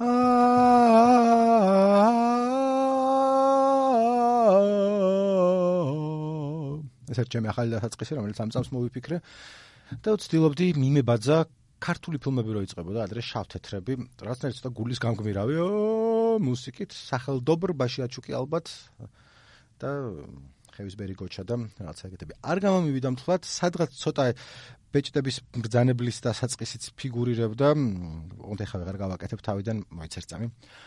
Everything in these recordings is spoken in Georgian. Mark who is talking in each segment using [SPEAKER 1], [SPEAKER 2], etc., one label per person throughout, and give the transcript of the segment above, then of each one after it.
[SPEAKER 1] ეს არის ჩემი ახალი დასაწყისი, რომელიც ამ წამს მოვიფიქრე და ვცდილობდი მიმებაძა ქართული ფილმები რო იწყებოდა ადრე შავთეთრები, რაღაცნაირად ცოტა გულის გამგმირავი, მუსიკით, სახელდობრ ბაშიაჩუკი ალბათ და ხევისბერი გოჩა და რაღაცა ეგეთები. არ გამომივიდა მთლად, სადღაც ცოტა ბეჭდების ბრძანებლის დასაწყისიც ფიგურირებდა, ოღონდ ეხლა ვეღარ გავაკეთებ თავიდან, მოიცერს წამი.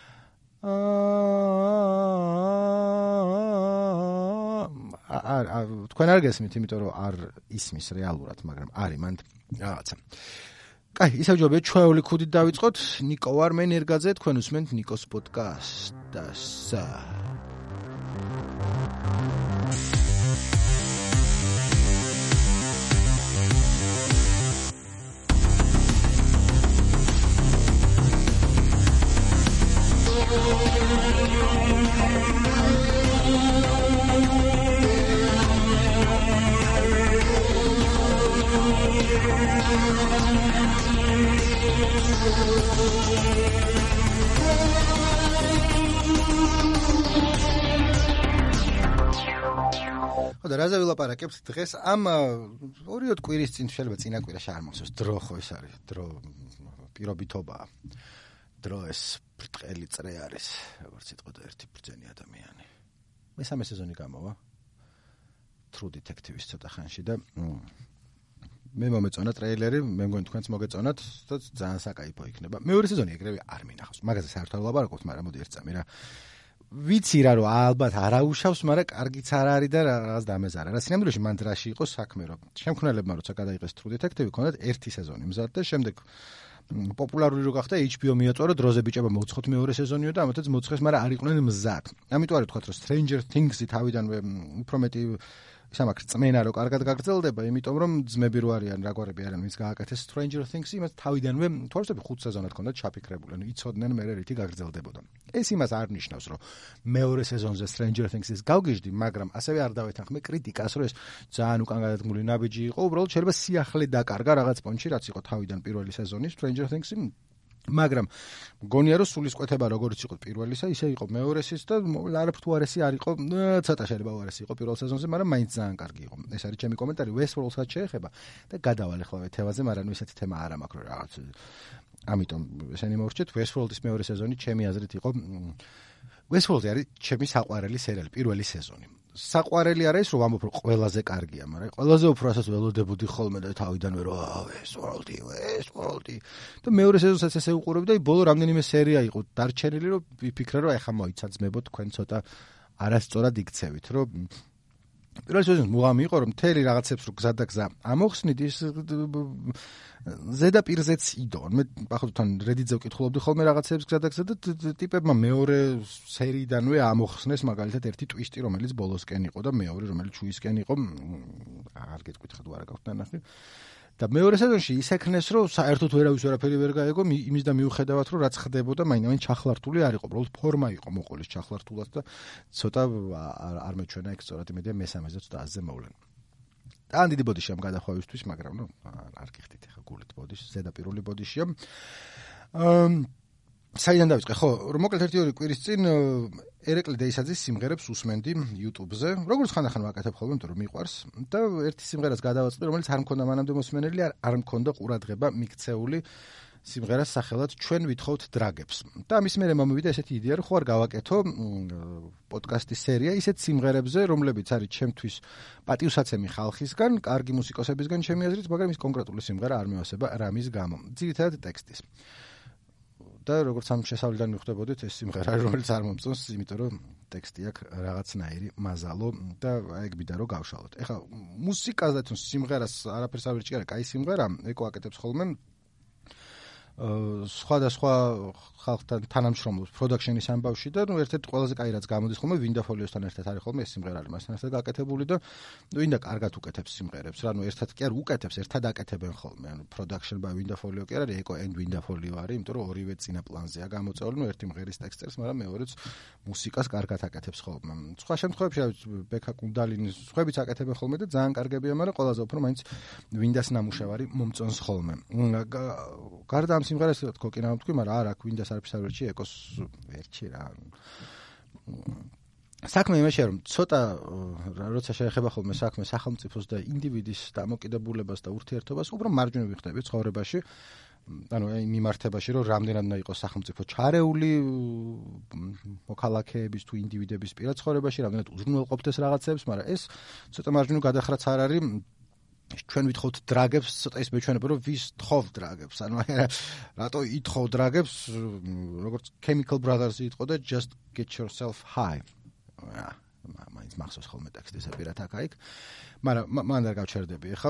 [SPEAKER 1] თქვენ არ გესმით, იმიტომ რომ არ ისმის რეალურად, მაგრამ არის მანდ რაღაცა. კაი, ისევ ჯობია ჩვეული ქუდით დავიწყოთ. ნიკო ვარ, მე ნერგაძე, თქვენ უსმენთ ნიკოს პოდკასტს. და რაზე ვილაპარაკებთ დღეს ამ 2 კვირის წინ შეიძლება წინა კვირაში არ მახსოვს დრო ხო ეს არის დრო პირობითობაა დრო ეს ბრტყელი წრე არის როგორც იტყოდა ერთი ბრძენი ადამიანი მესამე სეზონი გამოვა True Detective-ის ცოტა ხანში და მე მომეწონა ტრეილერი მე მგონი თქვენც მოგეწონათ და ძალიან საკაიფო იქნება მეორე სეზონი ეგრევე არ მინახავს მაგაზე საერთოდ ვლაპარაკობთ მაგრამ მოდი ერთ წამი რა ვიცი რა რომ ალბათ არაუშავს, მაგრამ კარგიც არ არის და რაღაც დამეზარა. რა სინამდვილეში მან დრაში იყო საქმე, რომ შემქმნელებმა როცა გადაიღეს True Detective, ქონდათ ერთი სეზონი მზად და შემდეგ პოპულარული რო გახდა HBO მიაწვა რომ დროზე ბიჭებმა მოუცხოთ მეორე სეზონიო და ამათაც მოუცხეს, მაგრამ არ იყვნენ მზად. ამიტომ არის თქვათ რომ Stranger Things-ი თავიდანვე უფრო მეტი სამაკ წმენა რო კარგად გაგრძელდება, იმიტომ რომ ძმები რო არიან, რაგვარები არიან, ვინც გააკეთეს Stranger Things-ი, იმას თავიდანვე თორსები 5 სეზონად ჰქონდათ ჩაფიქრებული, ანუ იცოდნენ მე რითი გაგრძელდებოდა. ეს იმას არ ნიშნავს, რომ მეორე სეზონზე Stranger Things-ის გავგიჟდი, მაგრამ ასევე არ დავეთანხმე კრიტიკას, რომ ეს ძალიან უკან გადადგმული ნაბიჯი იყო, უბრალოდ შეიძლება სიახლე დაკარგა რაღაც პონჩი, რაც იყო თავიდან პირველი სეზონი Stranger Things-ი. მაგრამ მგონია რომ სულისკვეთება როგორც იყო პირველისა, ისე იყო მეორესიც და არაფერ თუ არესი არ იყო, ცოტა შეიძლება უარესი იყო პირველ სეზონზე, მაგრამ მაინც ძალიან კარგი იყო. ეს არის ჩემი კომენტარი Westworld-საც შეეხება და გადავალ ახლა თემაზე, მაგრამ ისეთი თემა არ მაქვს რომ რაღაც. ამიტომ ესენი მოვrჩეთ Westworld-ის მეორე სეზონი ჩემი აზრით იყო Westworld-ი არის ჩემი საყვარელი სერიალი, პირველი სეზონი. საყვარელი არა ის რომ ვამბობ რომ ყველაზე კარგია, მაგრამ ყველაზე უფრო ასაც ველოდებოდი ხოლმე და თავიდანვე რომ Westworld-ი და მეორე სეზონსაც ესე უყურებდი და ბოლო რამდენიმე სერია იყო დარჩენილი რომ ვიფიქრე რომ ეხა მოიცაძმებო თქვენ ცოტა არასწორად იქცევით რომ პირველ სეზონს მუღამი იყო რომ მთელი რაღაცებს რო გზა და გზა ამოხსნით ის ზედაპირზეც იდონ მე ახლა Reddit-ზე ვკითხულობდი ხოლმე რაღაცებს გზა და გზა და ტიპებმა მეორე სერიიდანვე ამოხსნეს მაგალითად ერთი ტვისტი რომელიც ბოლოსკენ იყო და მეორე რომელიც ჩუისკენ იყო არ გეტყვით ხა თუ არა გაქვთ ნახე და მეორე სეზონში ისექნეს რომ საერთოდ ვერავის ვერაფერი ვერ გაეგო იმის და მიუხედავად რომ რაც ხდებოდა მაინც ჩახლართული არ იყო უბრალოდ ფორმა იყო მოყოლის ჩახლართულად და ცოტა არ მეჩვენა ეგ სწორად იმედია მესამეზე ცოტა აზზე მოვლენ ძალიან დიდი ბოდიშია გადახვევისთვის მაგრამ ნუ არ გიხდით ხა გულით ბოდიში ზედაპირული ბოდიშია საიდან დავიწყე ხო რომ მოკლედ 1-2 კვირის წინ ერეკლი დეისაძის სიმღერებს უსმენდი YouTube-ზე როგორც ხანდახან ვაკეთებ ხოლმე იმიტომ რომ მიყვარს და ერთი სიმღერას გადავაწყდი რომელიც არ მქონდა მანამდე მოსმენელი არ მქონდა ყურადღება მიქცეული სიმღერას სახელად ჩვენ ვითხოვთ დრაგებს და ამის მერე მომივიდა ესეთი იდეა რომ ხო არ გავაკეთო პოდკასტის სერია ისეთ სიმღერებზე რომლებიც არის ჩემთვის პატივსაცემი ხალხისგან კარგი მუსიკოსებისგან ჩემი აზრით მაგრამ ის კონკრეტული სიმღერა არ მევასება რამის გამო ძირითადად ტექსტის და როგორც ამ შესავლიდან მიხვდებოდით ეს სიმღერა რომელიც არ მომწონს იმიტომ რომ ტექსტი აქვს რაღაცნაირი მაზალო და ეგ მინდა რომ გავშალოთ ეხლა მუსიკაზე თუ სიმღერას არაფერს არ ვერჭი არა კაი სიმღერა ეკო აკეთებს ხოლმე სხვადასხვა ხალხთან თანამშრომლობს პროდაქშენის ამბავში და ნუ ერთ-ერთი ყველაზე კაი რაც გამოდის ხოლმე ვინდაფოლიოსთან ერთად არის ხოლმე ეს სიმღერა არის მასთან ერთად გაკეთებული და ვინდა კარგად უკეთებს სიმღერებს რა ნუ ერთად კი არ უკეთებს ერთად აკეთებენ ხოლმე ანუ production by ვინდაფოლიო კი არის ეკო and ვინდაფოლიო არის იმიტომ რომ ორივე წინა პლანზეა გამოწეული ნუ ერთი მღერის ტექსტს მაგრამ მეორეც მუსიკას კარგად აკეთებს ხოლმე სხვა შემთხვევებში ბექა კუნდალინის სხვაებიც აკეთებენ ხოლმე და ძალიან კარგებია მაგრამ ყველაზე უფრო მაინც ვინდას ნამუშევარი მომწონს ხოლმე გარდა ამ ამ სიმღერას კოკინა ვთქვი, მაგრამ არა, გვინდა არაფერს არ ვერჩი, ეკოს ვერჩი რა. საქმე იმაშია, რომ ცოტა როცა შეეხება ხოლმე საქმე სახელმწიფოს და ინდივიდის დამოკიდებულებას და ურთიერთობას, უფრო მარჯვნივ ვიხდები ცხოვრებაში. ანუ იმ მიმართებაში, რომ რამდენად უნდა იყოს სახელმწიფო ჩარეული მოქალაქეების თუ ინდივიდების პირად ცხოვრებაში, რამდენად უზრუნველყოფდეს რაღაცებს, მაგრამ ეს ცოტა მარჯვნივ გადახრაც არ არის. ჩვენ ვითხოვთ დრაგებს, ცოტა ის მეჩვენება, რომ ვის თხოვ დრაგებს. ანუ რატო ითხოვ დრაგებს, როგორც Chemical Brothers იტყოდა, just get yourself high. მაინც მახსოვს ხოლმე ტექსტის პირად აქ. მაგრამ მან არ გავჩერდები. ეხლა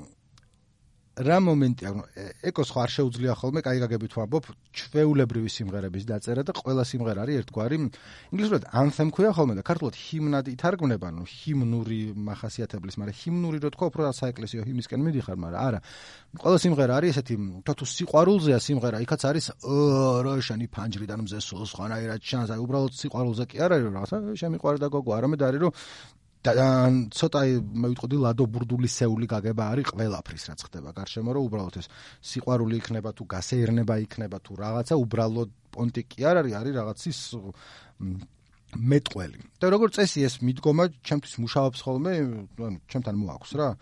[SPEAKER 1] რა მომენტი, ანუ ეკოს ხო არ შეუძლია ხოლმე, კაი გაგებით ვამბობ, ჩვეულებრივი სიმღერების დაწერა და ყველა სიმღერა არის ერთგვარი. ინგლისურად anthem ქვია ხოლმე და ქართულად ჰიმნად ითარგმნება, ანუ ჰიმნური მახასიათებლის, მაგრამ ჰიმნური რო თქვა, უფრო საეკლესიო ჰიმნისკენ მიდიხარ, მაგრამ არა. ყველა სიმღერა არის ესეთი, თუ სიყვარულზეა სიმღერა, იქაც არის რა შენი ფანჯრიდან მზე სულ სხვანაირად ჩანს, აი უბრალოდ სიყვარულზე კი არ არის, რომ რაღაცა შემიყვარდა გოგო, არამედ არის რომ და ცოტა მე ვიტყოდი ლადო ბურდულისეული გაგება არის ყველაფრის რაც ხდება გარშემო რომ უბრალოდ ეს სიყვარული იქნება თუ გასეირნება იქნება თუ რაღაცა უბრალოდ პონტი კი არ არის რაღაცის მეტყველი და როგორც წესი ეს მიდგომა ჩემთვის მუშაობს ხოლმე ანუ ჩემთან მოაქვს რა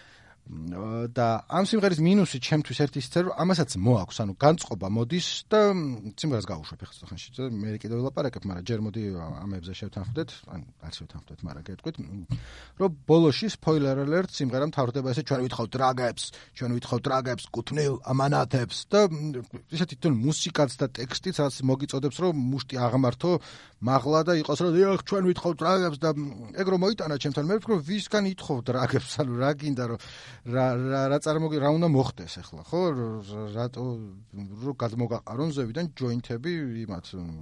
[SPEAKER 1] და ამ სიმღერის მინუსი ჩემთვის ერთი ისე რომ ამასაც მოაქვს ანუ განწყობა მოდის და სიმღერას გავუშვებ ახლა ხანში მე კიდევ ვილაპარაკებ მაგრამ ჯერ მოდი ამებზე შევთანხმდეთ ან არ შევთანხმდეთ მაგრამ გეტყვით რომ ბოლოში spoiler alert სიმღერა მთავრდება ესე ჩვენ ვითხოვთ დრაგებს კუთვნილ ამანათებს და ისეთი თვითონ მუსიკაც და ტექსტიც რაც მოგიწოდებს რომ მუშტი აღმართო მაღლა და იყოს რომ დიახ ჩვენ ვითხოვთ დრაგებს და ეგ რომ მოიტანა ჩემთან მე ვფიქრობ ვისგან ითხოვ დრაგებს ანუ რა გინდა რომ რა უნდა მოხდეს ახლა ხო რატო რო გადმოგაყარონ ზევიდან ჯოინტები იმათ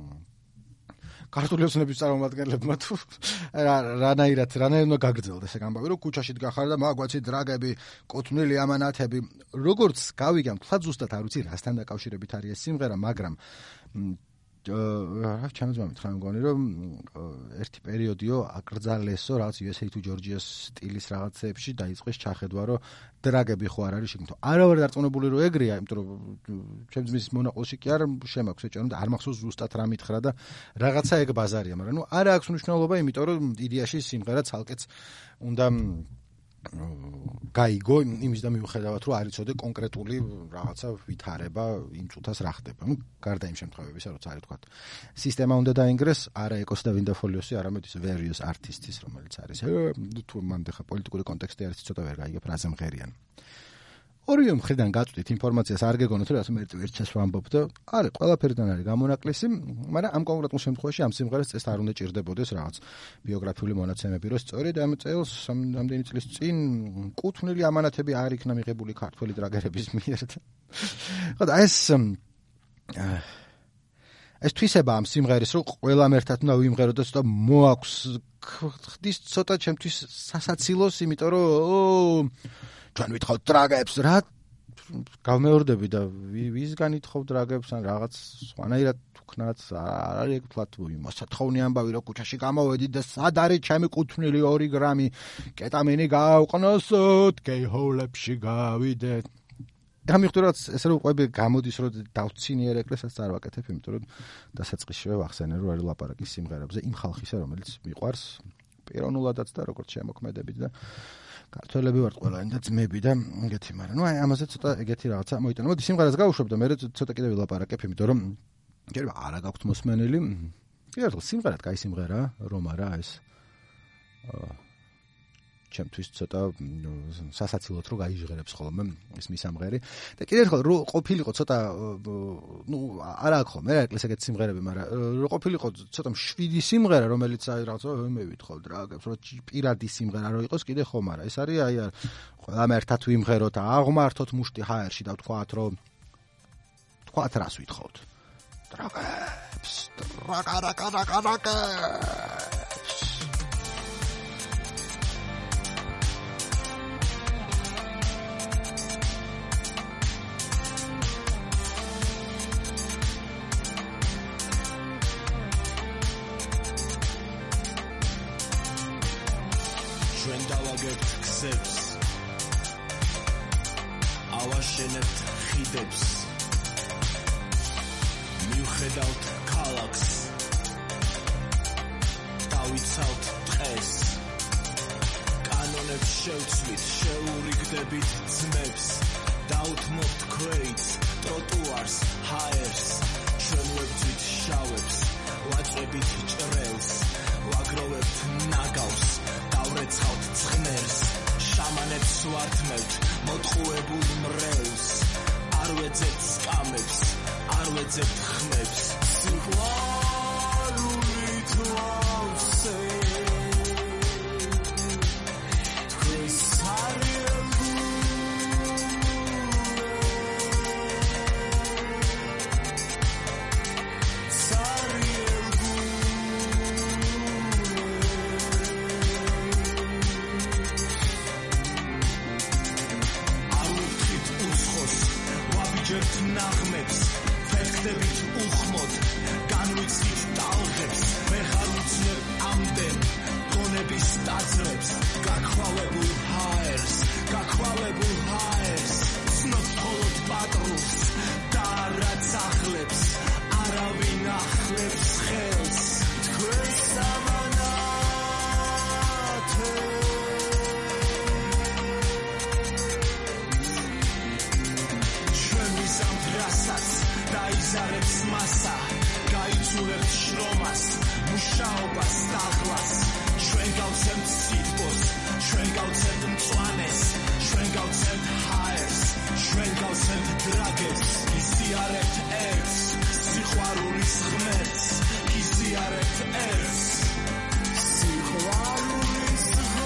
[SPEAKER 1] ქართული ოცნების წარმომადგენლებმა თუ რანაირად უნდა გაგრძელდეს ეგ ამბავი რომ ქუჩაში დგახარ და მაგვაცი დრაგები კუთვნილი ამანათები როგორც გავიგე თქვა ზუსტად არ ვიცი რასთან დაკავშირებით არის ეს სიმღერა მაგრამ ჩემს მომთხრა მგონი რომ ერთი პერიოდიო აკრძალესო რაღაც USA თუ ჯორჯიას სტილის რაღაცეებში დაიწყეს ჩახედვა რომ დრაგები ხო არ არის შეგნით არა ვარ დარწმუნებული რომ ეგრეა იმიტომ რომ ჩემს ძმის მონაყოლში კი არ შემაქვს ეჭერა და არ მახსოვს ზუსტად რა მითხრა და რაღაცა ეგ ბაზარია მაგრამ ნუ არა აქვს მნიშვნელობა იმიტომ რომ იდეაში სიმღერა ცალკეც უნდა გაიგო იმის და მიუხედავად რომ არ იცოდე კონკრეტული რაღაცა ვითარება იმ წუთას რა ხდება. ნუ გარდა იმ შემთხვევებისა, როცა არის თქვა სისტემა უნდა დაინგრეს, არა ეკოს და ვინდაფოლიოსი, არამედ ის various artists, რომელიც არის. თუ მანდ ხა პოლიტიკური კონტექსტი არის ცოტა ვერ გაიგებ რაზე მღერიან. ორივე მხრიდან გაწვდით ინფორმაციას არ გეგონოთ რომ ასე მერტვერჩას ვამბობ და არა ყველაფერიდან არის გამონაკლისი, მაგრამ ამ კონკრეტულ შემთხვევაში ამ სიმღერას წესს არ უნდა ჭირდებოდეს რაღაც ბიოგრაფიული მონაცემები, რომ სწორედ ამ წელს რამდენი წლის წინ კუთვნილი ამანათები არ იქნა მიღებული ქართველი დრაგერების მიერ. ხო და ეს თვისება ამ სიმღერის რომ ყველამ ერთად უნდა ვიმღეროდეთ და მოაქვს ხდის ცოტა ჩემთვის სასაცილოს, იმიტომ რომ ჩვენ ვითხოვთ დრაგებს რა გავმეორდები და ვისგან ითხოვ დრაგებს ან რაღაც სხვანაირად ვქნათ არ არის ეგ თვათ მოსათხოვნი ამბავი რომ ქუჩაში გამოვედი და სად არის ჩემი კუთვნილი 2 გრამი კეტამინი გავყნოსოთ გეიჰოლებში გავიდეთ გამიხდურაც ესე რომ ყვები გამოდის რომ დავცინიერ ეკრესაც არ ვაკეთებ იმიტომ რომ დასაწყისშივე ვახსენე რომ არის ლაპარაკი სიმღერებზე იმ ხალხისა რომელიც მიყვარს პიროვნულადაც და როგორც შემოქმედებით და ქართველები ვართ ყველანი და ძმები და ეგეთი, მაგრამ ნუ აი ამაზე ცოტა ეგეთი რაღაცა მოიტანა. მოდი სიმღერას გავუშვებ და მე ცოტა კიდევ ვილაპარაკებ, იმიტომ რომ ჯერ არა გაქვთ მოსმენელი. კიდევ სიმღერად კაი სიმღერაა, რომ არა ეს ჩემთვის ცოტა სასაცილოდ რო გაიჟღერებს ხოლმე ეს მისამღერი. და კიდევ ერთხელ რო ყოფილიყო ცოტა ნუ არა აქვს ხოლმე რა ეკლესია ეგეთი სიმღერები, მაგრამ რო ყოფილიყო ცოტა მშვიდი სიმღერა, რომელიც აი რაღაცა მე ვითხოვ დრაგებს, რო პირადი სიმღერა რო იყოს კიდე ხომ არა. ეს არის აი ყველამ ერთად ვიმღეროთ, აღმართოთ მუშტი ჰაერში და ვთქვათ რომ თქვათ რას ვითხოვთ. დრაგებს, დრაგარაკარაკარაკებს.
[SPEAKER 2] ჩვენ დავაგებთ გზებს ავაშენებთ ხიდებს ხედავთ ქალაქს დავიცავთ დღეს კანონებს შევცვლით შეურიგდებით ძმებს დაუთმობთ ქვეითს ტროტუარს ჰაერს ჩვენ ვებძვით შავებს ვაწვევით ჭრელს ვაგროვებთ ნაგავს დავრეცხავთ ცხნერს შამანებს ვართმევთ მოტყუებულ მრევლს არ ვეძებთ სკამებს არ ვეძებთ ხმებს სიყვარული თვალსე თქვენს ნაღმებს ფეხდებით უხმოდ განვიცით ტალღებს ვეღარ უცნებ ამდენ გონების ტაძრებს გაქვალებულ ჰაერს ცნობ მხოლოდ პატრულს და რაც ახლებს არავინ ახლებს ხელს თქვენს დაიზარებს მასა, გაიცურებთ შრომას, მუშაობას დაღლას, ჩვენ გავცემთ სითბოს, ჩვენ გავცემთ მწვანეს, ჩვენ გავცემთ ჰაერს, ჩვენ გავცემთ დრაგებს, იზიარებთ ერთს, სიყვარულის ღმერთს, იზიარებთ ერთს, სიყვარულის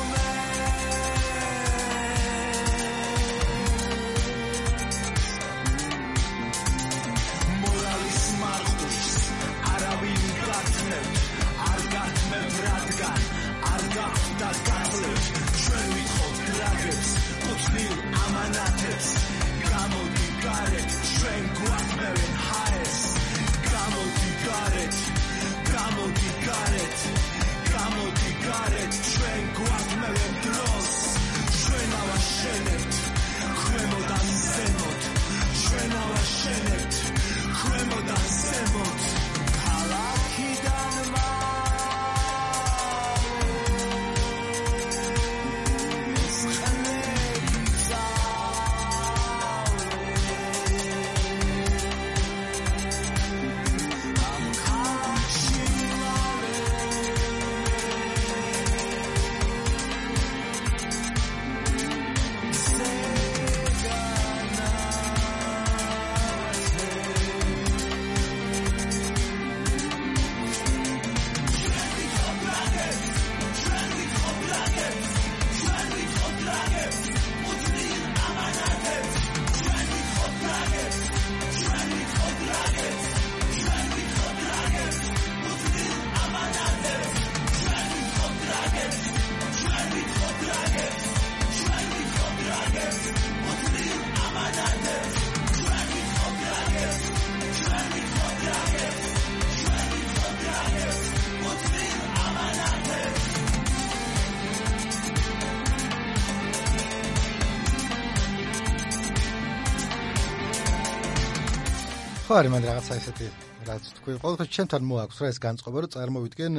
[SPEAKER 1] ხო არის მან რაღაცა ესეთი რაც თქვი ყოველთვის ჩემთან მოაქვს რა ეს განწყობა რომ წარმოვიდგენ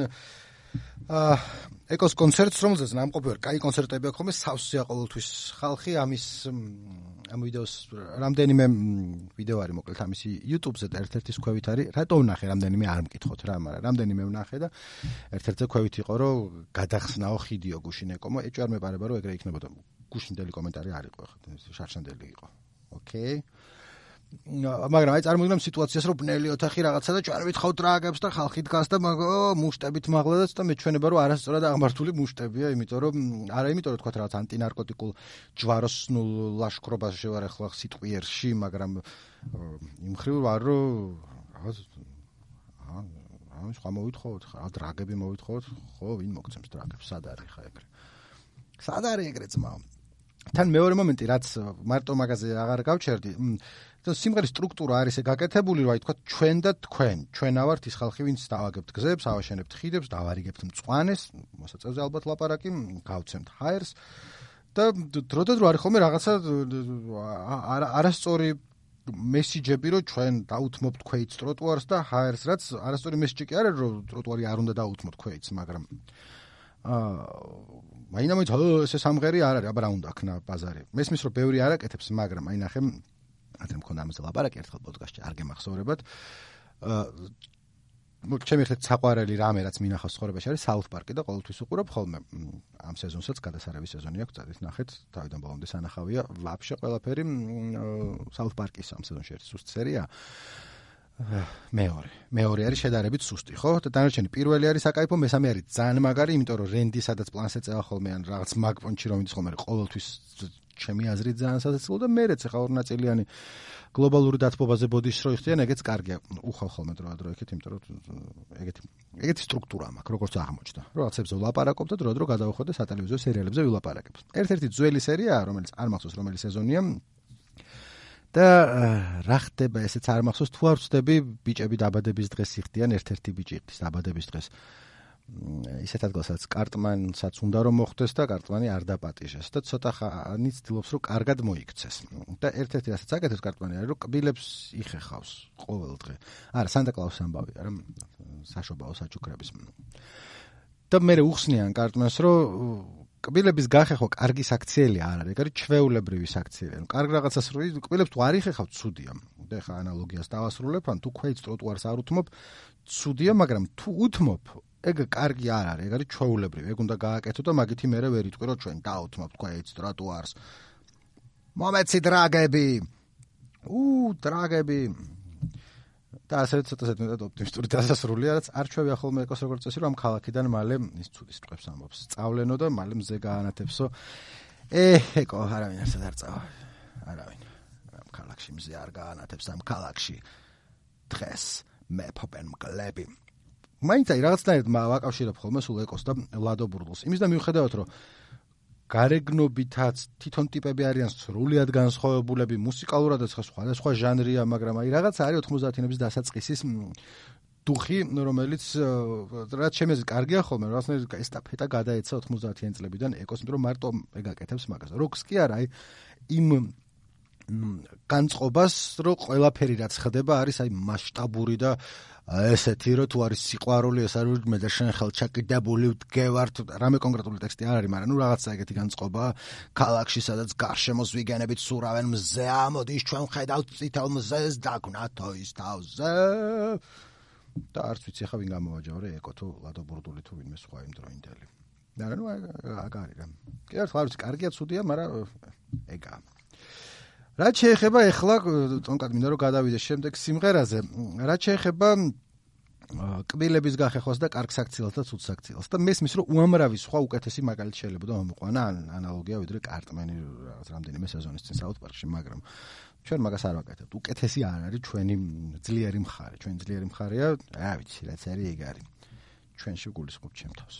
[SPEAKER 1] ეკოს კონცერტს რომელზეც ნამყოფი ვარ კაი კონცერტები აქვს ხოლმე სავსეა ყოველთვის ხალხი ამის ამ ვიდეოს რამდენიმე ვიდეო არის მოკლედ ამისი YouTube-ზე და ერთ-ერთის ქვევით არის რატო ვნახე რამდენიმე არ მკითხოთ რა მაგრამ რამდენიმე ვნახე და ერთ-ერთზე ქვევით იყო რომ გადახსნაო ხიდიო გუშინეკომო ეჭვ არ მეპარება რომ ეგრე იქნებოდა გუშინდელი კომენტარი არ იყო ხო შარშანდელი იყო ოკეი მაგრამ აი წარმოგიდგენთ სიტუაციას რომ ბნელი ოთახი რაღაცა და ჩვენ ვითხოვთ ტრაგებს და ხალხი დგას და მუშტებით მაღლედაც და მე ჩვენება რომ არასწორად აღმართული მუშტებია იმიტომ რომ თქვა რაღაც ანტინარკოტიკულ ჯვაროსნულ ლაშქრობას შევარ ახლა სიტყვიერში მაგრამ იმ ხრივ ვარ რომ რაღაც სხვა მოვითხოვოთ ხა ტრაგები მოვითხოვოთ ხო ვინ მოგცემს ტრაგებს სად არის ხა ეგრე სად არის ეგრე ძმაო თან მეორე მომენტი რაც მარტო მაგაზე აღარ გავჩერდი და სიმღერის სტრუქტურა არის გაკეთებული რა თქვა ჩვენ და თქვენ ჩვენა ვართ ის ხალხი ვინც დავაგებთ გზებს ავაშენებთ ხიდებს დავარიგებთ მწვანეს მოსაწევზე ალბათ ლაპარაკი გავცემთ ჰაერს და დროდადრო არის ხოლმე რაღაცა არასწორი მესიჯები რომ ჩვენ დაუთმობთ ქვეითს ტროტუარს და ჰაერს, რაც არასწორი მესიჯი კი არა რომ ტროტუარი არ უნდა დაუთმოთ ქვეითს, მაგრამ მაინამაც ესე სამღერი არ არის, აბა რა უნდა ქნა ბაზარი. მესმის რომ ბევრი არაკეთებს, მაგრამ აი ნახე, ადრე მქონდა ამაზე ლაპარაკი ერთხელ პოდკასტში, არ გემახსოვრებათ. ჩემი ხეთ საყვარელი რამე რაც მინახავს ცხოვრებაში არის South Park-ი და ყოველთვის უყურებ ხოლმე. ამ სეზონსაც გადასარევი სეზონი აქვს, წადით ნახეთ, თავიდან ბოლომდე სანახავია. ვაფშე ყველაფერი South Park-ის ამ სეზონში ერთი სუსტი სერია. მეორე არის შედარებით სუსტი, ხო? და დანარჩენი პირველი არის საკაიფო, მესამე არის ძალიან მაგარი, იმიტომ რომ რენდი სადაც პლანს ეწევა ხოლმე ან რაღაც მაგ პონჩი რომ მიდის ხოლმე, ყოველთვის ჩემი აზრით ძალიან სასაცილო და მერეც ახლა ორნაწილიანი გლობალური დათბობაზე ბოდიშს რო იხდიან, ეგეც კარგია. უხავ ხოლმე დრო ეგეთ, იმიტომ რომ ეგეთი სტრუქტურა მაქვს, როგორც აღმოჩნდა. რაღაცებზე ვლაპარაკობ და დრო გადავხოდე სატელევიზიო სერიალებზე ვილაპარაკებ. ერთ-ერთი ძველი სერიაა, რომელიც არ მახსოვს რომელი სეზონია. და რა ხდება, ესეც არ მახსოვს, თუ არ ვწდები, ბიჭები დაბადების დღეს იხდიან, ერთ-ერთი ბიჭი იხდის დაბადების დღეს. ისეთ ადგილსაც კარტმანსაც უნდა რომ მოხდეს და კარტმანი არ დაპატიჟეს და ცოტა ხანი ცდილობს რომ კარგად მოიქცეს. და ერთ-ერთი რასაც აკეთებს კარტმანი არის რომ კბილებს იხეხავს ყოველ დღე. არა, სანტა-კლაუსის ამბავი, არა, საშობაო საჩუქრების. და მე უხსნიან კარტმანს რომ კბილების გახეხვა კარგი საქციელი არ არის, ეგ არის ჩვეულებრივი საქციელი. ანუ კარგ რაღაცას რო კბილებს თუ არ იხეხავთ, ცუდია. და ხა ანალოგიას დავასრულებ, ან თუ ქვეითს ტროტუარს არ უთმობ, ცუდია, მაგრამ თუ უთმობ, ეგ კარგი არ არის, ეგ არის ჩვეულებრივი. ეგ უნდა გააკეთო და მაგითი მერე ვერ იტყვი რომ ჩვენ დაუთმობთ ქვეითს ტროტუარს. მომეცი დრაგები. დრაგები. და ასე ცოტა მეტად ოპტიმისტური დასასრულია, რაც არ ჩვევია ხოლმე ეკოს როგორც წესი, რომ ამ ქალაქიდან მალე ის ცუდის ტყებს ამბობს. სწავლენო და მალე მზე გაანათებსო. ეკო, არავინ არსად არ წავა. არავინ. ამ ქალაქში მზე არ გაანათებს ამ ქალაქში. დღეს მეფობენ მკლები. მაინც აი რაღაცნაირად ვაკავშირებ ხოლმე სულ ეკოს და ლადო ბურდულს. იმის და მიუხედავად რომ გარეგნობითაც თვითონ ტიპები არიან სრულიად განსხვავებულები, მუსიკალურადაც სხვადასხვა ჟანრია, მაგრამ აი რაღაც არის 90-იანების დასაწყისის დუხი, რომელიც რაც ჩემს კარგია ხოლმე, რაღაცნაირად ესტაფეტა გადაეცა 90-იან წლებიდან ეკოს, იმიტომ რომ მარტო ეგ აკეთებს მაგას. როკს კი არა, აი იმ განწყობას, რომ ყველაფერი რაც ხდება არის აი მასშტაბური და ესეთი რომ თუ არის სიყვარული, ეს არის მე და შენ ხელჩაკიდებული ვდგევართ, რამე კონკრეტული ტექსტი არ არის, მაგრამ ნუ რაღაცა ეგეთი განწყობა, ქალაქში სადაც გარშემოს ვიგენებით სურავენ მზე, ამოდის ჩვენ ხედავთ წითელ მზეს დაგნა თოის თავზე. და არც ვიცი ხა ვინ გამოვაჯავრე, ეკო თუ ლადო ბურდული თუ ვინმე სხვა იმდროინდელი. და ნუ აგ არის რა. კი არ ვიცი, კარგია, ცუდია, მაგრამ ეგა. რაც შეეხება ეხლა თონკად მინდა რომ გადავიდე შემდეგ სიმღერაზე, რაც შეეხება კბილების გახეხვას და კარგ საქციელს და ცუდ საქციელს და მესმის რომ უამრავი სხვა უკეთესი მაგალითი შეიძლება და მომიყვანა ანალოგია ვიდრე კარტმენი რაღაც რამდენიმე სეზონის წინ South Park-ში, მაგრამ ჩვენ მაგას არ ვაკეთებთ. უკეთესი არ არის ჩვენი ძლიერი მხარე. ჩვენი ძლიერი მხარეა, რა ვიცი, რაც არის ეგ არის. ჩვენში გულისხმობ ჩემ თავს.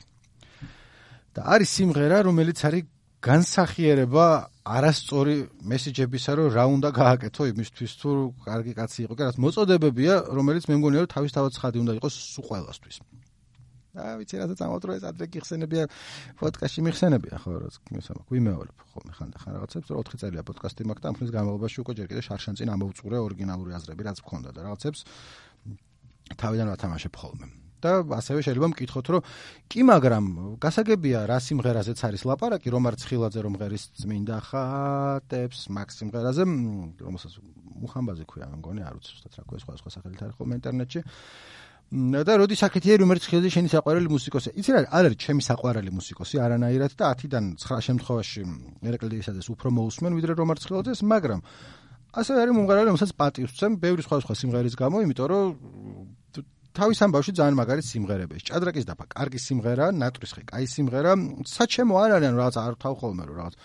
[SPEAKER 1] და არის სიმღერა, რომელიც არის განსახიერება არასწორი მესიჯებისა, რომ რა უნდა გააკეთო იმისთვის, თუ კარგი კაცი იყო კი, რაც მოწოდებებია, რომელიც მე მგონია, რომ თავისთავად ცხადი უნდა იყოს სულ ყველასთვის. ვიცი, რასაც ამავდროულად ეს ადრე გიხსენებია, პოდკასტში მიხსენებია, ხო, რაც მისამაკ ვიმეორებ ხოლმე ხანდახან რაღაცებს, 4 წელია პოდკასტი მაქვს და ამ ხნის განმავლობაში უკვე ჯერ კიდევ შარშანწინ ამოვუწურე ორიგინალური აზრები, რაც მქონდა და რაღაცებს თავიდან ვათამაშებ ხოლმე. და ასევე შეიძლება მკითხოთ, რომ კი, მაგრამ გასაგებია რა სიმღერაზეც არის ლაპარაკი, რომ არ ცხილაძე რომ ღერის წმინდა ხატებს, მაგ სიმღერაზე, რომელსაც მუხამბაზე ქვია, მგონი, არ ვიცი, ზუსტად რა ქვია, სხვა სახელით არის ხოლმე ინტერნეტში. და როდის აკეთია რომ ერთ ცხილაძე შენი საყვარელი მუსიკოსი. იცი რა არის ჩემი საყვარელი მუსიკოსი არანაირად და 10-დან 9 შემთხვევაში ერეკლე დეისაძეს უფრო მოусმენ, ვიდრე რომ არ ცხილაძეს, მაგრამ ასევე არის მომღერალი, რომელსაც პატივს ვცემ ბევრი სხვა სიმღერის გამო, იმიტომ რომ თავის ამბავში ძალიან მაგარი სიმღერებია. ჭადრაკის დაფა კარგი სიმღერა, ნატრისხი კაი სიმღერა, საჩემო არ არიან რაღაც არ თავ ხოლმე რომ რაღაც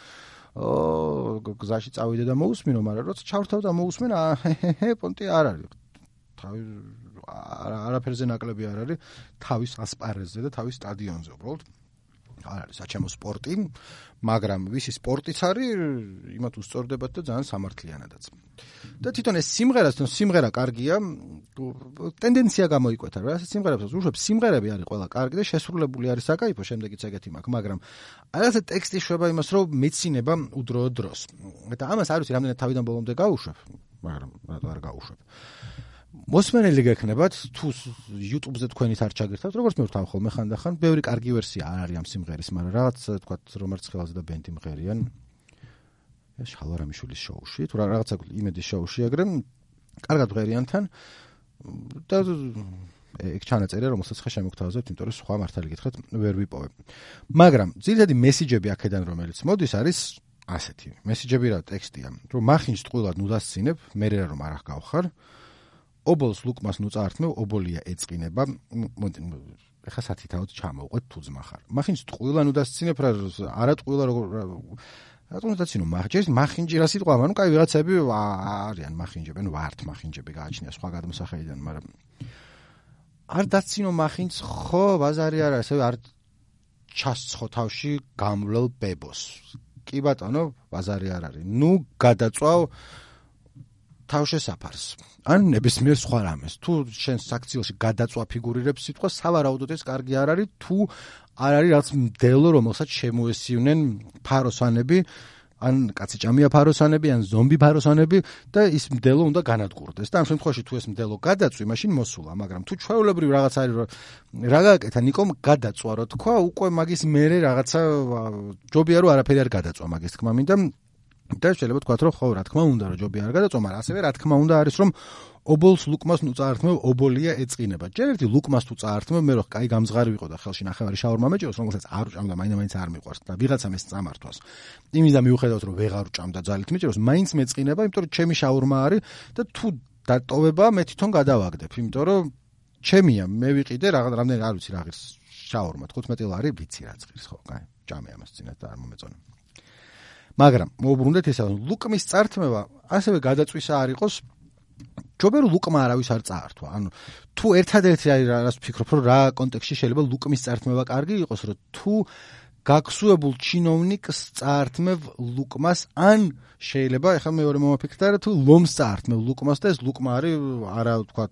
[SPEAKER 1] გზაში წავიდე და მოусმინო, მაგრამ როცა ჩავრთავ და მოусმენ, პონტი არ არის. თავი არაფერზე ნაკლები არ არის თავის ასპარეზზე და თავის სტადიონზე უბრალოდ. არ არის საჩემო სპორტი, მაგრამ ვისი სპორტიც არის, იმათ უსწორდებათ და ძალიან სამართლიანადაც. და თვითონ ეს სიმღერა კარგია, ტენდენცია გამოიკვეთა, რა ეს სიმღერებს უშვებ, სიმღერები არის ყველა კარგი და შესრულებული არის საკაიფო, შემდეგიც ეგეთი მაქვს, მაგრამ რაღაცა ტექსტი შვება იმას, რომ მეცინება უდროო დროს. და ამას არ ვიცი, რამდენად თავიდან ბოლომდე გავუშვებ. მაგრამ რატო არ გავუშვებ. მოსმენელი გექნებათ თუ YouTube-ზე თქვენით არ ჩაგირთავთ, როგორც მე ვთქვი ხოლმე ხანდახან, ბევრი კარგი ვერსია არ არის ამ სიმღერის, მაგრამ რაღაც თქვა რომერც ხელაზე და ბენდი მღერიან. შალვარამიშვილის შოუში, თუ რაღაცა იმედის შოუში აგრე კარგად მღერიან თან და ეგ ჩანაწერია, რომელსაც ხა შემოგთავაზებთ, იმიტომ რომ სხვა მართალი გითხრათ ვერ ვიპოვებ. მაგრამ ძირითადი მესიჯები აქედან რომელიც მოდის არის ასეთი. მესიჯები რა ტექსტია, რომ მახინჯ ტყუილად ნუ დასცინებ, მე რა რომ არ ახგავხარ. ობოლს ლუკმას ნუ წაართმევ, ობოლია ეწყინება. ეხა სათითაოდ ჩამოვყვეთ თუ ძმა ხარ. მახინჯ ტყუილად ნუ დასცინებ, რა არა ტყუილა როგორ რატომ დაცინო მახინჯი რა სიტყვა, ანუ კაი ვიღაცები არიან მახინჯები, ანუ ვართ მახინჯები გააჩნია სხვა გადმოსახედიდან, მაგრამ არ დაცინო მახინჯს, ხო, ბაზარი არა, ესე არ ჩასცხო თავში გამვლელ ბებოს. კი ბატონო, ბაზარი არ არის. ნუ გადაწვავ თავშესაფარს. ან ნებისმიერ სხვა რამეს. თუ შენ საქციელში გადაწვა ფიგურირებს სიტყვა, სავარაუდოდ ეს კარგი არ არის, თუ არ არის რაც მდელო, რომელსაც შემოესივნენ ფაროსანები, ან კაციჭამია ფაროსანები, ან ზომბი ფაროსანები და ის მდელო უნდა განადგურდეს. და ამ შემთხვევაში თუ ეს მდელო გადაწვი, მაშინ მოსულა, მაგრამ თუ ჩვეულებრივ რაღაც არის, რა გააკეთა ნიკომ გადაწვა, რა თქვა, უკვე მაგის მერე რაღაცა ჯობია რომ არაფერი არ გადაწვა მაგის თქმა მინდა. და შეიძლება თქვათ რომ ხო, რა თქმა უნდა რომ ჯობია არ გადაწვა, მაგრამ ასევე რა თქმა უნდა არის რომ ობოლს ლუკმას ნუ წაართმევ, ობოლია ეწყინება. ჯერ ერთი ლუკმას თუ წაართმევ, მე რო კაი გამზღარი ვიყო და ხელში ნახევარი შაურმა მეჭიროს, რომელსაც არ უჭამდა, მაინც არ მიყვარს და ვიღაცამ ეს წამართვას. იმის და მიუხედავად რომ ვეღარ უჭამდა ძალით მეჭიროს, მაინც მეწყინება, იმიტომ რომ ჩემი შაურმა არის და თუ დატოვება მე თვითონ გადავაგდებ, იმიტომ რომ ჩემია, მე ვიყიდე რამდენი არ ვიცი რა ღირს შაურმა, 15 ლარი ვიცი რა ღირს, ხო, კაი, ჭამე ამას წინათ და არ მომეწონა. მაგრამ მოუბრუნდეთ ესა, ლუკმის წართმევა ასევე გადაწვისა არ იყოს. ჯობია რომ ლუკმა არავის არ წაართვა. ანუ თუ ერთადერთი არის რას ვფიქრობ, რომ რა კონტექსტში შეიძლება ლუკმის წართმევა კარგი იყოს, რომ თუ გაგსუებულ ჩინოვნიკს წაართმევ ლუკმას, ან შეიძლება, ეხლა მეორე მომაფიქრდა, თუ ლომს წაართმევ ლუკმას და ეს ლუკმა არის არა ვთქვათ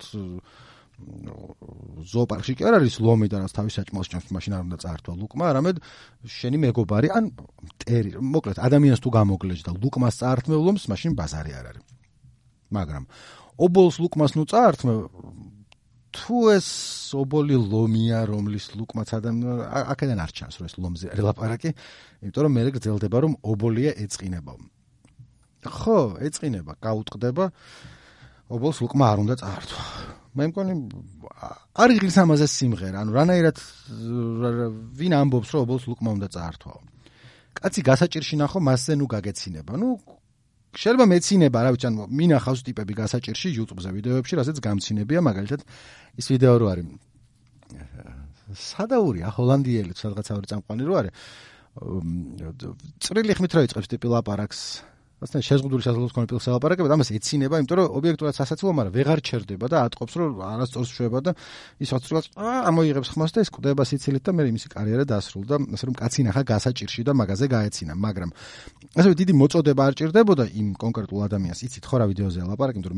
[SPEAKER 1] ზოოპარკში კი არ არის ლომი და რაც თავის საჭმელს ჭამს, მაშინ არ უნდა წაართვა ლუკმა, არამედ შენი მეგობარი, ან მტერი, მოკლედ ადამიანს თუ გამოგლეჯ და ლუკმას წაართმევ ლომს, მაშინ ბაზარი არ არის. მაგრამ ობოლს ლუკმას ნუ წაართმევ, თუ ეს ობოლი ლომია, რომლის ლუკმაც აქედან არ ჩანს, რომ ეს ლომზე არის ლაპარაკი, იმიტომ რომ მე გრძელდება, რომ ობოლია ეწყინება. ხო, ეწყინება, გაუტყდება, ობოლს ლუკმა არ უნდა წაართვა. მე მგონი არ იღირს ამაზე სიმღერა, ანუ რანაირად ვინ ამბობს, რომ ობოლს ლუკმა უნდა წაართვაო. კაცი გასაჭირში ნახო, მასზე ნუ გაგეცინება. ნუ შეიძლება მეცინება, რა ვიცი, ანუ მინახავს ტიპები გასაჭირში YouTube-ზე ვიდეოებში, რასაც გამცინებია, მაგალითად ის ვიდეო რო არის. სადაურია, ჰოლანდიელი, სადღაც ავრი წამყვანი რო არის. წვრილი ხმით რო იწყებს ტიპი ლაპარაკს. ასე შეზღუდული საზოგადოების მქონე პირს ელაპარაკება და ამას ეცინება, იმიტომ რომ ობიექტურად სასაცილო, მაგრამ ვეღარ ჩერდება და ატყობს, რომ არასწორს შვება და ის რაღაცა ამოიღებს ხმას და ეს კვდება სიცილით და მე მისი კარიერა დასრულდა, ასე რომ კაცი ნახა გასაჭირში და მაგაზე გაეცინა, მაგრამ ასევე დიდი მოწოდება არ ჭირდებოდა იმ კონკრეტულ ადამიანს, იცით ხო რა ვიდეოზე ელაპარაკი, იმიტომ რომ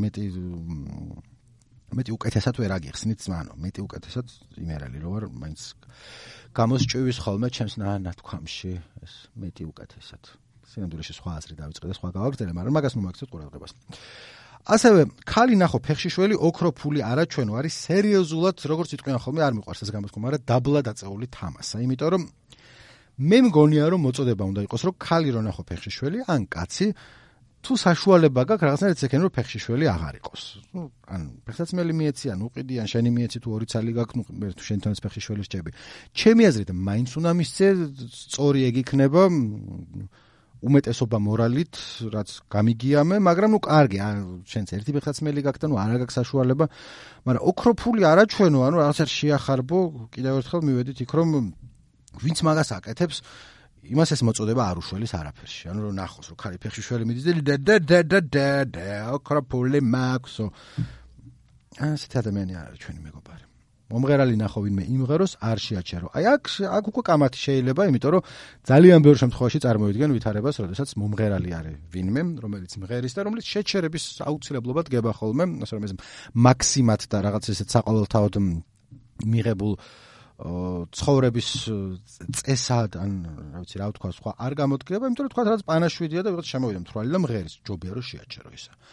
[SPEAKER 1] მეტი უკეთესად ვერ აგიხსნით, ანუ მეტი უკეთესად იმერალი რო ვარ, მაინც გამოსჭვის ხოლმე ჩემს ნათქვამში, ეს მეტი უკეთესად. სინამდვილეში სხვა აზრი დავიწყე და სხვა გავაგრძელე, მაგრამ მაგას მომაქცევთ ყურადღებას. ასევე ქალი ნახო ფეხშიშველი ოქროფული არაჩვენო არის სერიოზულად, როგორც იტყვიან ხოლმე, არ მიყვარს ეს გამოთქმა, მაგრამ დაბლა დაწეული თამასა, იმიტომ რომ მე მგონია რომ მოწოდება უნდა იყოს, რომ ქალი რო ნახო ფეხშიშველი, ან კაცი თუ საშუალება გაქვს რაღაცნაირად ეკენ რომ ფეხშიშველი აღარ იყოს. ან ფეხსაცმელი მიეცი, ან უყიდი, ან შენი მიეცი თუ ორი ცალი გაქვს, მე თუ შენ თვითონაც ფეხშიშველი რჩები. ჩემი აზრით მაინც უნდა მისცე, სწორი ეგ იქნება უმეტესობა მორალით, რაც გამიგიამე, მაგრამ ნუ კარგი, შენც ერთი ფეხსაცმელი გაქვს და ნუ არა გაქვს საშუალება, მაგრამ ოქროფული არაჩვენო, ანუ რაღაცა შეახარბო, კიდევ ერთხელ მივედით იქ რომ ვინც მაგას აკეთებს, იმას ეს მოწოდება არ უშველის არაფერში. ანუ რომ ნახოს, რომ ქალი ფეხშიშველი მიდის და ოქროფული მაქსო. ასეთი ადამიანი არ არის ჩვენი მეგობარი. მომღერალი ნახო ვინმე იმღეროს არ შეაჩერო. აი აქ უკვე კამათი შეიძლება, იმიტომ რომ ძალიან ბევრ შემთხვევაში წარმოვიდგენ ვითარებას, როდესაც მომღერალი არის ვინმე, რომელიც მღერის და რომელიც შეჩერების აუცილებლობა დგება ხოლმე, ასე რომ ეს მაქსიმად და რაღაც ესეთ საყოველთაოდ მიღებულ ცხოვრების წესად, ან რა ვიცი, რა ვთქვა, სხვა არ გამოდგება, იმიტომ რომ თქვა რაღაც პანაშვიდია და ვიღაც შემოვიდა მთვრალი და მღერის, ჯობია რომ შეაჩერო ისა.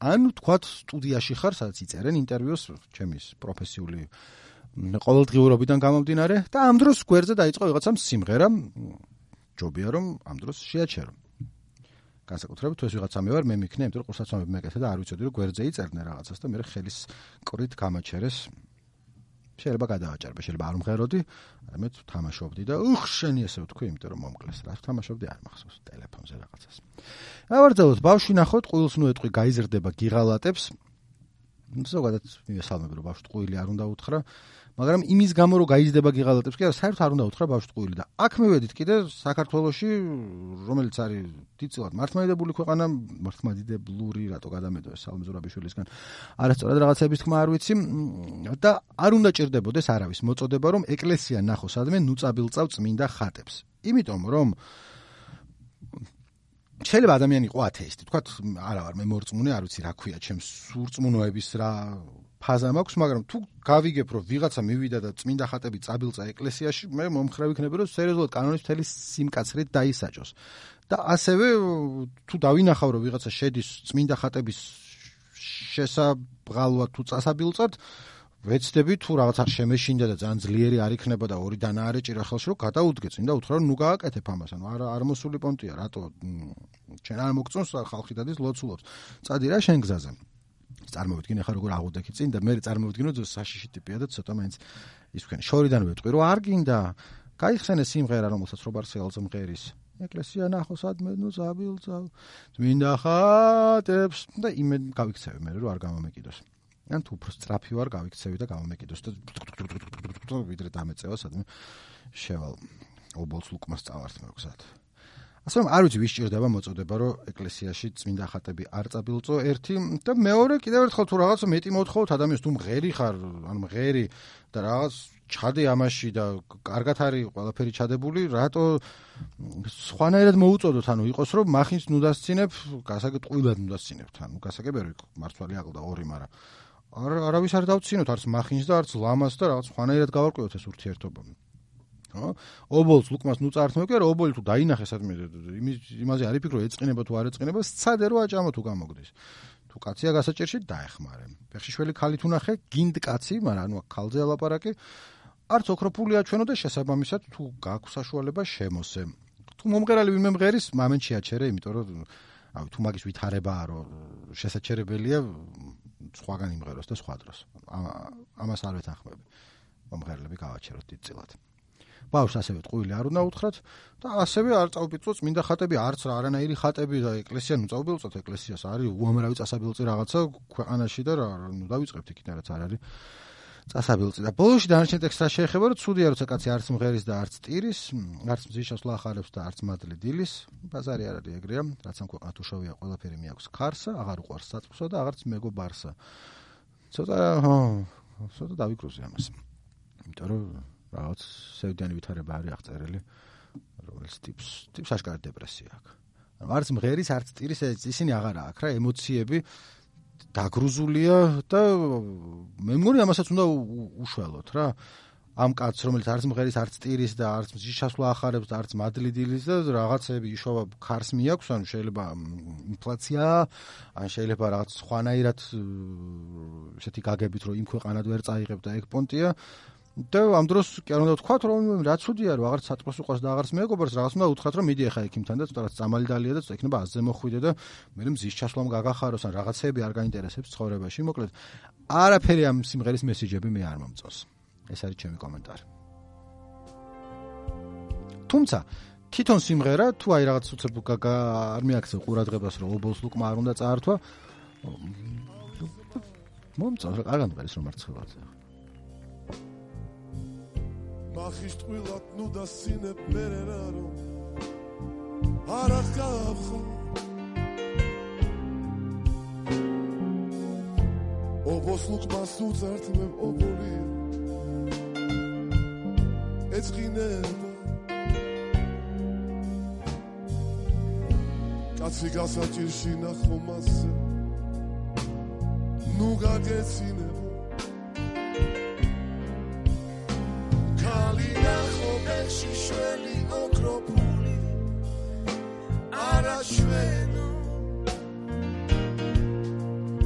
[SPEAKER 1] ან თქვათ სტუდიაში ხარ, სადაც იწერენ ინტერვიუს ჩემის პროფესიული ყოველდღიურობიდან გამომდინარე და ამ დროს გვერდზე დაიწყო ვიღაცამ სიმღერა, ჯობია რომ ამ დროს შეაჩერო. განსაკუთრებით თუ ეს ვიღაცამე ვარ, მე მიქნე, იმიტომ რომ ყურსაცმლები მეკეთე და არ ვიცოდი რომ გვერდზე იწერდნენ რაღაცას და მე ხელის კვრით გამაჩერეს. შეიძლება გადავაჭერბე, შეიძლება არ მღეროდი, მე თამაშობდი და შენი ესე ვთქვი, იმიტომ რომ მომკლეს. რა თამაშობდი არ მახსოვს ტელეფონზე რაღაცას. ავარძელოთ, ბავშვი ნახოთ, ყვილს ნუ ეტყვი, გაიზრდება, გიღალატებს. ზოგადად მივესალმები რომ ბავშვი ტყუილი არ უნდა უთხრა, მაგრამ იმის გამო რომ გაიზრდება, გიღალატებს კი არა, საერთოდ არ უნდა უთხრა ბავშვი ტყუილი და აქ მივედით კიდე საქართველოში, რომელიც არის დიდწილად მართლმადიდებელი ქვეყანა, მართლმადიდებლური, რატო გადამედო ეს სალმე ზურაბიშვილისგან. არასწორად რაღაცების თქმა არ ვიცი და არ უნდა ჭირდებოდეს არავის მოწოდება რომ ეკლესია ნახო სადმე ნუწაბილწავ წმინდა ხატებს. იმიტომ რომ შეიძლება ადამიანი იყო ათეისტი, თქვათ, არა ვარ მე მორწმუნე, არ ვიცი რა ქვია, ჩემს სურწმუნოების რა ფაზა მაქვს, მაგრამ თუ გავიგებ რომ ვიღაცა მივიდა და წმინდა ხატები წაბილწა ეკლესიაში, მე მომხრე ვიქნები რომ სერიოზულად კანონის მთელი სიმკაცრით დაისაჯოს. და ასევე თუ დავინახავ რომ ვიღაცა შედის წმინდა ხატების შესაბღალვად თუ წასაბილწად, ვეცდები თუ რაღაც არ შემეშინდა და ძალიან ძლიერი არ იქნება და ორიდან არ ეჭირა ხელში რომ გადაუდგე წინ და უთხრა რომ ნუ გააკეთებ ამას, ანუ არ მოსული პონტია, რატო ჩვენ არ მოგწონს ხალხი დადის ლოცულობს. წადი რა შენ გზაზე. წარმოვიდგინე ხა როგორ აღუდექი წინ და მე წარმოვიდგინე რომ საშიში ტიპია და ცოტა მაინც ის ვქენ. შორიდან ვეტყვი რომ არ გინდა, გაიხსენე სიმღერა რომელსაც რობარსიალზე მღერის. ეკლესია ნახო სადმე ნუ წაბილწავ წმინდა ხატებს და იმე გავიქცევი მე რომ არ გამომეკიდოს. ან თუ უფრო სწრაფი ვარ გავიქცევი და გამომეკიდოს და ვიდრე დამეწევა სადმე შევალ ობოლს ლუკმას წავართმევ გზად. ასე რომ არ ვიცი ვის ჭირდება მოწოდება რომ ეკლესიაში წმინდა ხატები არ წაბილწო ერთი და მეორე კიდევ ერთხელ თუ რაღაცა მეტი მოთხოვთ ადამიანს თუ მღერი ხარ ან მღერი და რაღაც ჩადე ამაში და კარგად არის ყველაფერი ჩადებული, რატო სხვანაირად მოუწოდოთ, ანუ იყოს რომ მახინს ნუ დასცინებ, გასაგებად ნუ დასცინებთ, ანუ გასაგებია რომ მართალი აყდა ორი, მაგრამ არავის არ დავცინოთ, არც მახინს და არც ლამას და რაღაც სხვანაირად გავარკვევთ ეს ურთიერთობა. ობოლს ლუკმას ნუ წაართმევ კი არა, ობოლი თუ დაინახე სადმე იმაზე არ იფიქრო ეწყინება თუ არ ეწყინება, სცადე რომ აჭამო თუ გამოგდის. თუ კაცია გასაჭირში დაეხმარე. ფეხშიშველი ქალი თუ ნახე, გინდ კაცი, მაგრამ ანუ ქალზე ალაპარაკი, არც ოქროფული აჩვენო და შესაბამისად თუ გაქვს საშუალება შემოსე. თუ მომღერალი ვინმე მღერის, მომენტში აჩერე, იმიტომ რომ თუ მაგის ვითარებაა რომ შესაჩერებელია სხვაგან იმღეროს და სხვა დროს. ამას არ ვეთანხმები. მომღერლები გავაჩეროთ დიდწილად. ბავშვს ასევე ტყუილი არ უნდა უთხრათ და ასევე არ წაუპირწოთ წმინდა ხატები, არც არანაირი ხატები და ეკლესია ნუ წაუპირწოთ ეკლესიას, არის უამრავი წასაბილწი რაღაცა ქვეყანაში და ნუ დავიწყებთ იქიდან რაც არ არის წასაბილწი. და ბოლოში დანარჩენ ტექსტს რა შეეხება, რომ ცუდია როცა კაცი არც მღერის და არც ტირის, არც მზიშას ლახარებს და არც მადლი დილის, ბაზარი არ არის ეგრეა, რაც ამ ქვეყანას უშოვია ყველაფერი მიაქვს ხარსა, აღარ უყვარს საწყოსა და აღარც მეგობარსა. ცოტა დავიკრუზე ამას. იმიტომ რომ რაღაც სევდიანი ვითარება არის აღწერილი, რომელიც ტიპს აშკარად დეპრესია აქვს. ანუ არც მღერის, არც ტირის ისინი აღარა აქვს რა, ემოციები დაგრუზულია და მე მგონი ამასაც უნდა უშველოთ რა. ამ კაცს, რომელიც არც მღერის, არც ტირის და არც მზიშასვლა ახარებს და არც მადლი დილის და რაღაცები იშოვა ქარს მიაქვს, ანუ შეიძლება ინფლაცია, ან შეიძლება რაღაც სხვანაირად ესეთი გაგებით რომ იმ ქვეყანად ვერ წაიღებ და ეგ პონტია. და ამ დროს კი არ უნდა ვთქვათ რომ რა ცუდია რომ აღარც საწყოს უყვარს და აღარც მეგობარს, რაღაც უნდა უთხრათ რომ მიდი ახლა ექიმთან და ცოტა რაც წამალი დალია და ცოტა იქნება აზზე მოხვიდე და მე მზის ჩასვლამ გაგახაროს ან რაღაცები არ გაინტერესებს ცხოვრებაში. მოკლედ არაფერი ამ სიმღერის მესიჯები მე არ მომწონს. ეს არის ჩემი კომენტარი. თუმცა თვითონ სიმღერა თუ აი რაღაც უცებ არ მიაქცევ ყურადღებას რომ ობოლს ლუკმა არ უნდა წაართვა, მომწონს რა კარგად მღერის რომ მარცხილაძე.
[SPEAKER 3] მახის ტყვილად ნუ დასცინებ მერე რა რომ არახ გავხო ობოს ლუკმას უწერთმევ ობოლი ეწყინება კაცი გასაჭირში ნახო მასზე ნუ გაგეცინებ შიშველი ოქროპული არაშვენო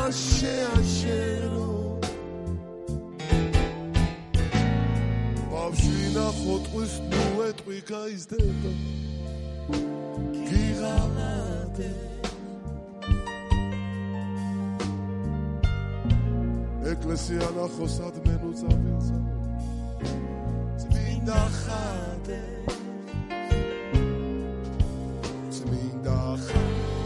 [SPEAKER 3] შეაშერო ბავშვი ნახო ტყვის ნუეტყვი გაიზრდება გიღალატე ეკლესია ნახო სადმე ნუწავიცა წმინდა ხატე წმინდა ხატე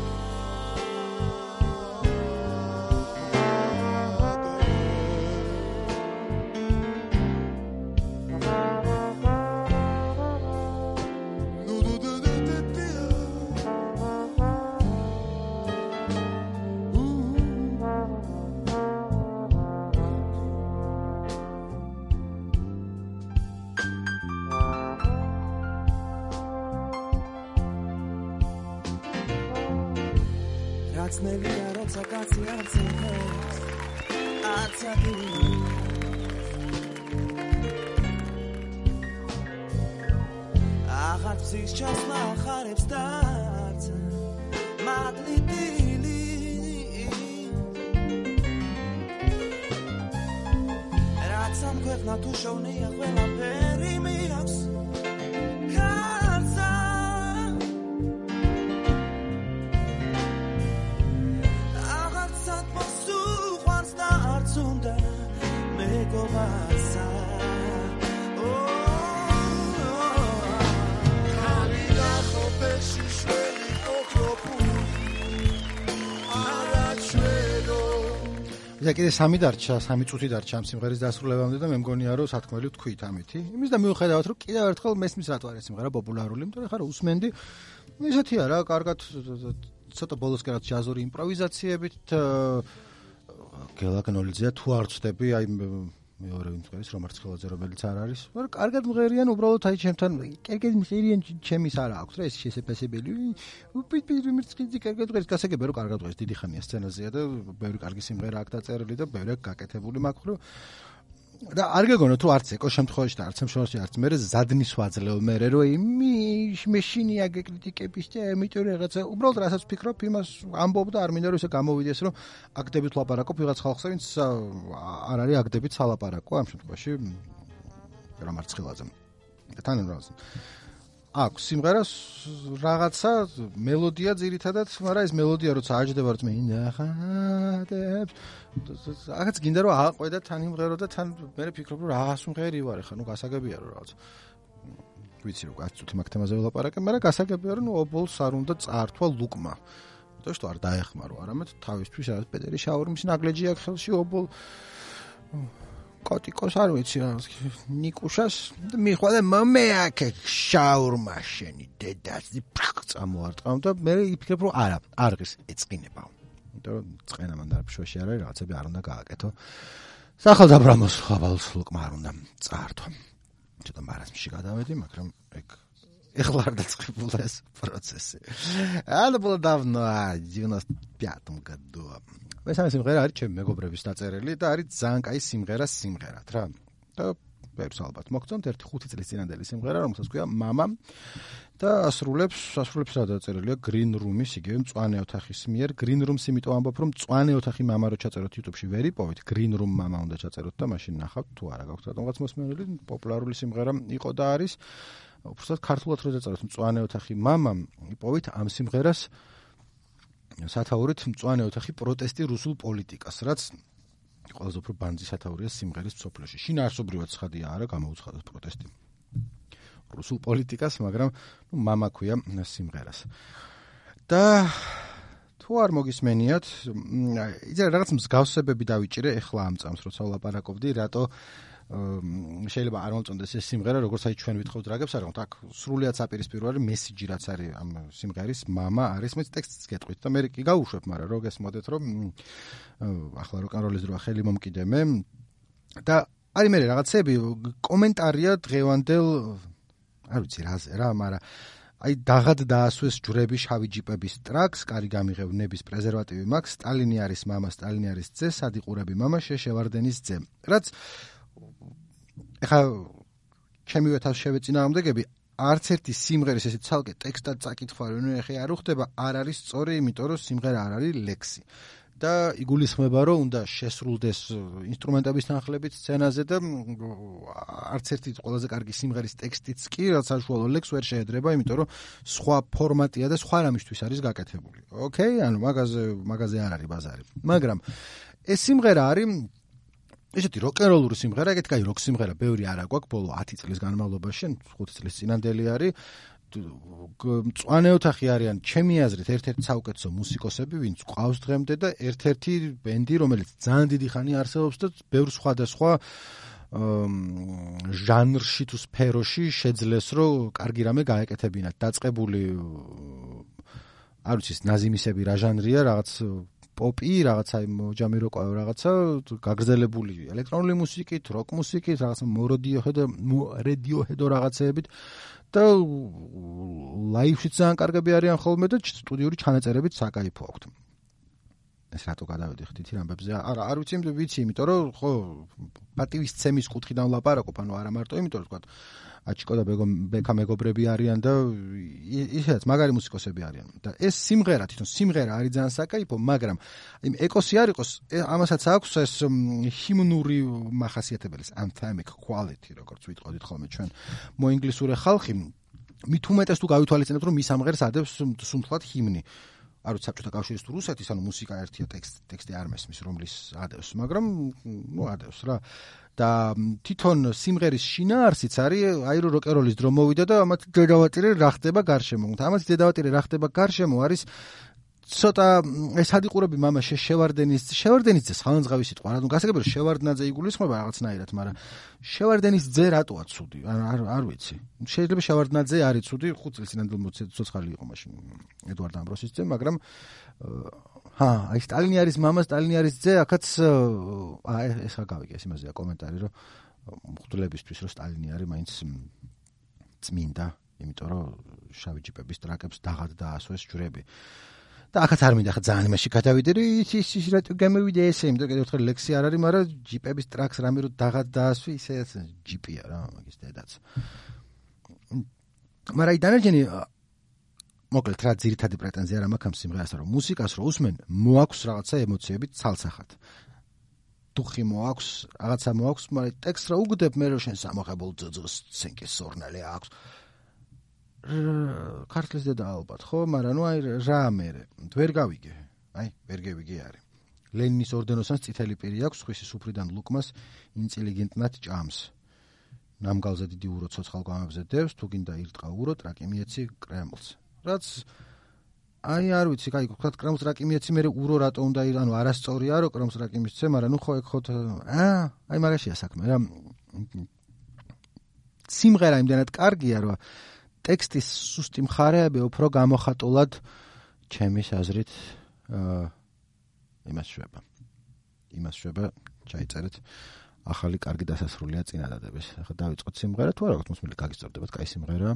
[SPEAKER 2] Neliga roca kaci arcens Arciaki Აღარ ფსის ჩასმა ხარებს დარწა მადლიტილი რაც ამ ქვეყნა თუ შოვნია ყველაფერი მიაქვს
[SPEAKER 1] ისა კიდე სამი წუთი დარჩა ამ სიმღერის დასრულებამდე და მე მგონია რომ სათქმელი თქვით ამითი. იმის და მიუხედავად რომ კიდევ ერთხელ მესმის რატო არის სიმღერა პოპულარული, იმიტომ რომ ხარ усმენდი ისეთია რა, კარგად ცოტა ბოლოსკენ რაც ჯაზური იმპროვიზაციებით გელაგნოლიძეა თუ არ ვწდები, აი მეორე ვინც რომარც ხელაძე რომელიც არ არის, მაგრამ კარგად მღერიან უბრალოდ აი ჩემთან კარგად მღერიან ჩემის არ აქვს რა ეს შესაძლებელი. უპირპირი მრცხიძი კარგად მღერის, გასაგებია რომ კარგად მღერის, დიდი ხანია სცენაზეა და ბევრი კარგი სიმღერა აქვს დაწერილი და ბევრი გაკეთებული მაქვს რომ და არ გეგონა თუ არც ეკო შემთხვევაში და არც ამ შემთხვევაში არც მე ზადნის ვაძლევ მე რომ მეშინია გეკრიტიკების და ამიტომ რაღაცა უბრალოდ რასაც ვფიქრობ იმას ამბობ და არ მინდა რომ ისე გამოვიდეს რომ აქტებით ვლაპარაკობ ვიღაც ხალხზე ვინც არ არის აქტებით სალაპარაკო ამ შემთხვევაში რა მარცხილაძე თან რა აქვს სიმღერას რაღაცა მელოდია ძირითადად, მაგრამ ეს მელოდია როცა აჯდება რომ მინდა ხატებს რაღაც გინდა რომ აყვე და თან იმღერო და თან მე ვფიქრობ რომ რაღაც მღერი ვარ ხა, ნუ გასაგებია რომ რაღაც ვიცი რომ გასწუთი მაგ თემაზე ველაპარაკებ, მაგრამ გასაგებია რომ ობოლს არ უნდა წართვა ლუკმა. იმიტომ რომ არ დაეხმარო, არამედ თავისთვის რაღაც პეტერი შაურმის ნაგლეჯი აქვს ხელში ობოლ კოტიკოს არ ვიცი რა ნიკუშას მიხვალე მომეაკე შაურმა შენი დედას წამოარტყავ და მე ვფიქრებ რომ არა არღის ეწყინება. იმიტომ რომ წენა მანდ არ ფშვეში არის რაღაცები არ უნდა გააკეთო. სახელდაბრამოს ხაბალს ლუკმა არ უნდა წართვა. ცოტა მარაზმში გადავედი, მაგრამ ეხლა არ დაწყებულა ეს პროცესი. Αλλά было давно, 95 году. მესამე სიმღერა არის ჩემი მეგობრების დაწერილი და არის ძალიან კაი სიმღერად რა. და ვერც ალბათ მოგწონთ ერთი 5 წლის წინანდელი სიმღერა, რომელსაც ქვია მამა და ასრულებს რა დაწერილია Green Room-ის, იგივე მწვანე ოთახის მიერ. Green Room-ს იმიტომ ამბობ, რომ მწვანე ოთახი მამა რო ჩაწეროთ YouTube-ში ვერ იპოვეთ, Green Room მამა უნდა ჩაწეროთ და მაშინ ნახავთ თუ არა გაქვთ რატომღაც მოსმენილი, პოპულარული სიმღერა იყო და არის. უბრალოდ ქართულად რო დაწეროთ მწვანე ოთახი მამა, იპოვით ამ სიმღერას სათაურით მწვანე ოთახი პროტესტი რუსულ პოლიტიკას, რაც ყველაზე უფრო ბანძი სათაურია სიმღერის მსოფლიოში. შინაარსობრივად ცხადია არა გამოუცხადოს პროტესტი რუსულ პოლიტიკას, მაგრამ მამა ქვია სიმღერას. და თუ არ მოგისმენიათ, იცი რაღაც მსგავსებები დავიჭირე ეხლა ამ წამს როცა ვლაპარაკობდი, რატო შეიძლება არ მომწონდეს ეს სიმღერა, როგორც აი ჩვენ ვითხოვთ რაგებს, არ გქონთ აქ სრულიად საპირისპირო არის მესიჯი რაც არის ამ სიმღერის მამა არის, მე ტექსტს გეტყვით და მე კი გავუშვებ, მაგრამ რო გესმოდეთ რომ ახლა როკ-ან-როლის დროა ხელი მომკიდე მე და არის მე რაღაცები კომენტარია დღევანდელ არ ვიცი რა, მაგრამ აი დაღად დაასვეს ჯვრები შავი ჯიპების ტრაქს, კარი გამიღევნების პრეზერვატივი მაქვს, სტალინი არის მამა, სტალინი არის ძე, სადიყურები მამა, შეშევარდენის ძე. რაც ეხა ჩემივე თავს შევეწინააღმდეგები, არც ერთი სიმღერის ესე ცალკე ტექსტად წაკითხვა რომ ეხე არ უხდება, არ არის სწორი, იმიტომ რომ სიმღერა არ არის ლექსი. და იგულისხმება, რომ უნდა შესრულდეს ინსტრუმენტების თანხლებით სცენაზე და არც ერთი ყველაზე კარგი სიმღერის ტექსტიც კი რაც საშუალო ლექსს ვერ შეედრება, იმიტომ რომ სხვა ფორმატია და სხვა რამისთვის არის გაკეთებული. ოკეი, ანუ მაგაზე არ არის ბაზარი. მაგრამ ეს სიმღერა არის ესეთი როკ-ენ-როლური სიმღერა, ეგეთი კაი როკ სიმღერა ბევრი არ აქვს ბოლო 10 წლის განმავლობაში, 5 წლის წინანდელი არის. მწვანე ოთახი არიან ჩემი აზრით ერთ-ერთი საუკეთესო მუსიკოსები, ვინც ყავს დღემდე და ერთ-ერთი ბენდი, რომელიც ძალიან დიდი ხანი არსებობს და ბევრ სხვადასხვა ჟანრში თუ სფეროში შეძლეს, რომ კარგი რამე გაეკეთებინათ. დაწყებული არ ვიცი, ნაზიმისები რა ჟანრია, რაღაც პოპი, რაღაცა ჯამიროკა, რაღაცა გაგრძელებული ელექტრონული მუსიკით, როკ მუსიკით, რაღაცა Radiohead რაღაცეებით და ლაივში ძალიან კარგები არიან ხოლმე და სტუდიური ჩანაწერებით საკაიფო აქვთ. ეს რატო გადავედი ხთითი რამბებზე? არ ვიცი, იმიტომ რომ ხო პატივისცემის კუთხიდან ვლაპარაკობ, ანუ არა მარტო იმიტომ რომ თქვა აჩიკო და ბეკა მეგობრები არიან და ისედაც მაგარი მუსიკოსები არიან. და ეს სიმღერა, თვითონ სიმღერა არის ძალიან საკაიფო, მაგრამ იმ ეკოსი არ იყოს, ამასაც აქვს ეს ჰიმნური მახასიათებელი, anthemic quality, როგორც ვიტყოდით ხოლმე ჩვენ მოინგლისური ხალხი, მით უმეტეს თუ გავითვალისწინებთ, რომ მის ამღერს ადევს სუნთლად ჰიმნი. არ ვიცი საბჭოთა კავშირის თუ რუსეთის, ანუ მუსიკა ერთია, ტექსტი არ მესმის, რომლის ადევს, მაგრამ ადევს რა. და თვითონ სიმღერის შინაარსიც არის, აი რომ როკ-ენ-როლის დრო მოვიდა და ამათ დედავატირე რა ხდება გარშემო. ამათ დედავატირე რა ხდება გარშემო არის ცოტა ეს ადიყურები მამა შევარდენის ძე ხალხმზღავი სიტყვა. ანუ გასაგებია შევარდნაძე იგულისხმება რაღაცნაირად, მაგრამ შევარდენის ძე რატოა ცუდი? არ ვიცი. შეიძლება შევარდნაძე არის ცუდი, 5 წლის წინანდელ ცოცხალი იყო მაშინ ედვარდ ამბროსის ძე, მაგრამ აი სტალინი არის მამა, სტალინი არის ძე, აქაც ეს გავიგე ეს იმაზეა კომენტარი, რომ მღვდლებისთვის რომ სტალინი არის მაინც წმინდა, იმიტომ რომ შავი ჯიპების ტრაკებს დაღად დაასვეს ჯვრები. და აქაც არ მინდა ხა ძალიან იმაში გადავიდე, ის რატო გამოვიდა ესე, იმიტომ რომ ერთხელ ლექსი არ არის, მაგრამ ჯიპების ტრაკს რამე რო დაღად დაასვი, ისეც ჯიპია რა, მაგის დედაც. მაგრამ დანარჩენი მოკლედ რა ძირითადი პრეტენზია რა მაქვს ამ სიმღერასთან, რომ მუსიკას რო усმენ, მოაქვს რაღაცა ემოციებით ცალსახად. დუხი მოაქვს, რაღაცა მოაქვს, მაგრამ ტექსტს რა უგდებ მე რომ შენ სამოხებულ ძოძოს ცენკის სორნელი აქვს. ქართლის დედა ალბათ, ხო, მაგრამ ნუ აი რა მერე ვერ გავიგე. აი, ვერ გევიგე არის. ლენინის ორდენოსანს წითელი პირი აქვს, ხვისი სუფრიდან ლუკმას ინტელიგენტნად ჭამს. ნამგალზე დიდი ურო ცოცხალ გვამებზე დევს, თუ გინდა ირტყა ურო, ტრაკი მიეცი კრემლს. რაც აი არ ვიცი, კაი, ვთქვათ კრემლს ტრაკი მიეცი, მე ურო რატო უნდა ანუ არასწორია რომ კრემლს ტრაკი მისცე, მაგრამ ნუ ხო ეგ ხო აი მაგაშია საქმე რა. სიმღერა იმდენად კარგია, რომ ტექსტის სუსტი მხარეები უფრო გამოხატულად ჩემის აზრით იმას შვება ჩაიწერეთ ახალი კარგი დასასრულია წინადადების. ახლა დავიწყოთ სიმღერა თუ არა, როგორც მოსმილი გაგისწორდებათ, კაი სიმღერა.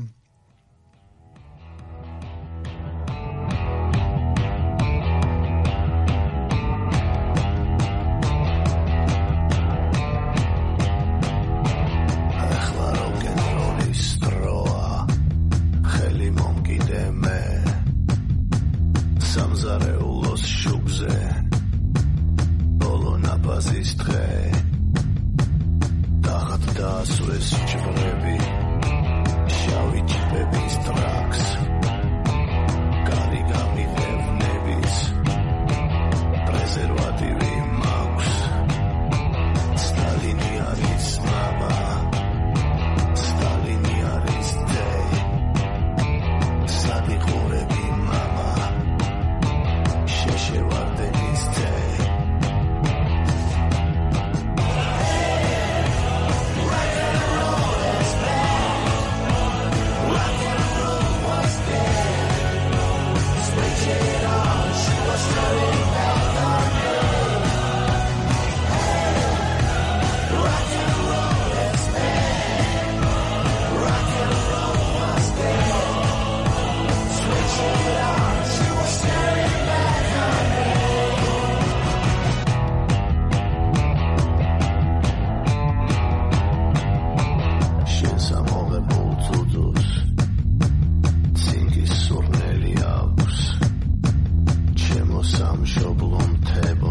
[SPEAKER 1] Shoblo mtebo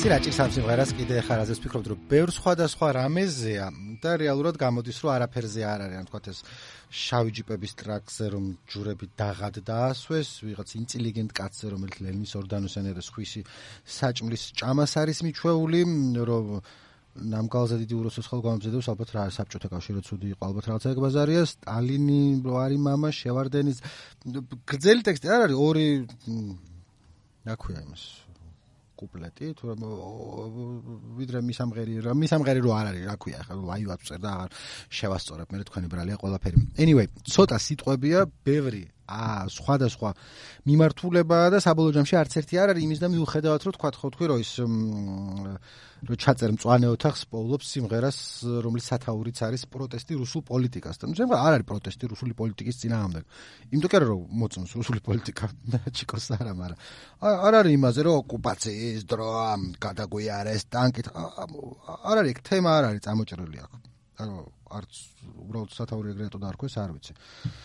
[SPEAKER 1] იცი რა ჭირს ამ სიმღერას კიდე ხარ აზეს ვფიქრობ რომ ბევრ სხვადასხვა რამეზეა და რეალურად გამოდის რომ არაფერზე არ არის ან თქვათ ეს შავი ჯიპების ტრაქზე რომ ჯურები დაღად დაასვეს ვიღაც ინტელიგენტ კაცზე რომელიც ლენის ორდანოსენ და სხვისი საჭმლის ჭამას არის მიჩვეული რომ ნამგალზე დიდი უროცოს ხალ გამომზადებს ალბათ რა საბჭოთა კავშირი ცუდი იყო ალბათ რაღაცა ეგბაზარია სტალინი რო არის მამა შევარდენის გრძელი ტექსტი არ არის ორი ნაქვია იმას კუპლეტი თუ ვიდრე მისამღერი რო არ არის რა ქვია ახლა ლაივად წერ და აღარ შევასწორებ მე თქვენი ბრალია ყველაფერი anyway ცოტა სიტყვებია ბევრი სხვადასხვა მიმართულებაა და საბოლოო ჯამში არც ერთი არ არის იმის და მიუხედავად რომ თქვი რომ ის რომ ჩაწერ მწვანე ოთახს პოულობს სიმღერას რომლის სათაურიც არის პროტესტი რუსულ პოლიტიკასთან. შემდგომ არ არის პროტესტი რუსული პოლიტიკის წინააღმდეგ. იმიტომ კი არა რომ მოწონს რუსული პოლიტიკა ჩიკოს არა, მაგრამ არ არის იმაზე რომ ოკუპაციის დრო გადაგვიარეს ტანკით. არ არის თემა არ არის წამოჭრილი აქ. ანუ არც უბრალოდ სათაური ეგრეთო დაარქვეს, არ ვიცი.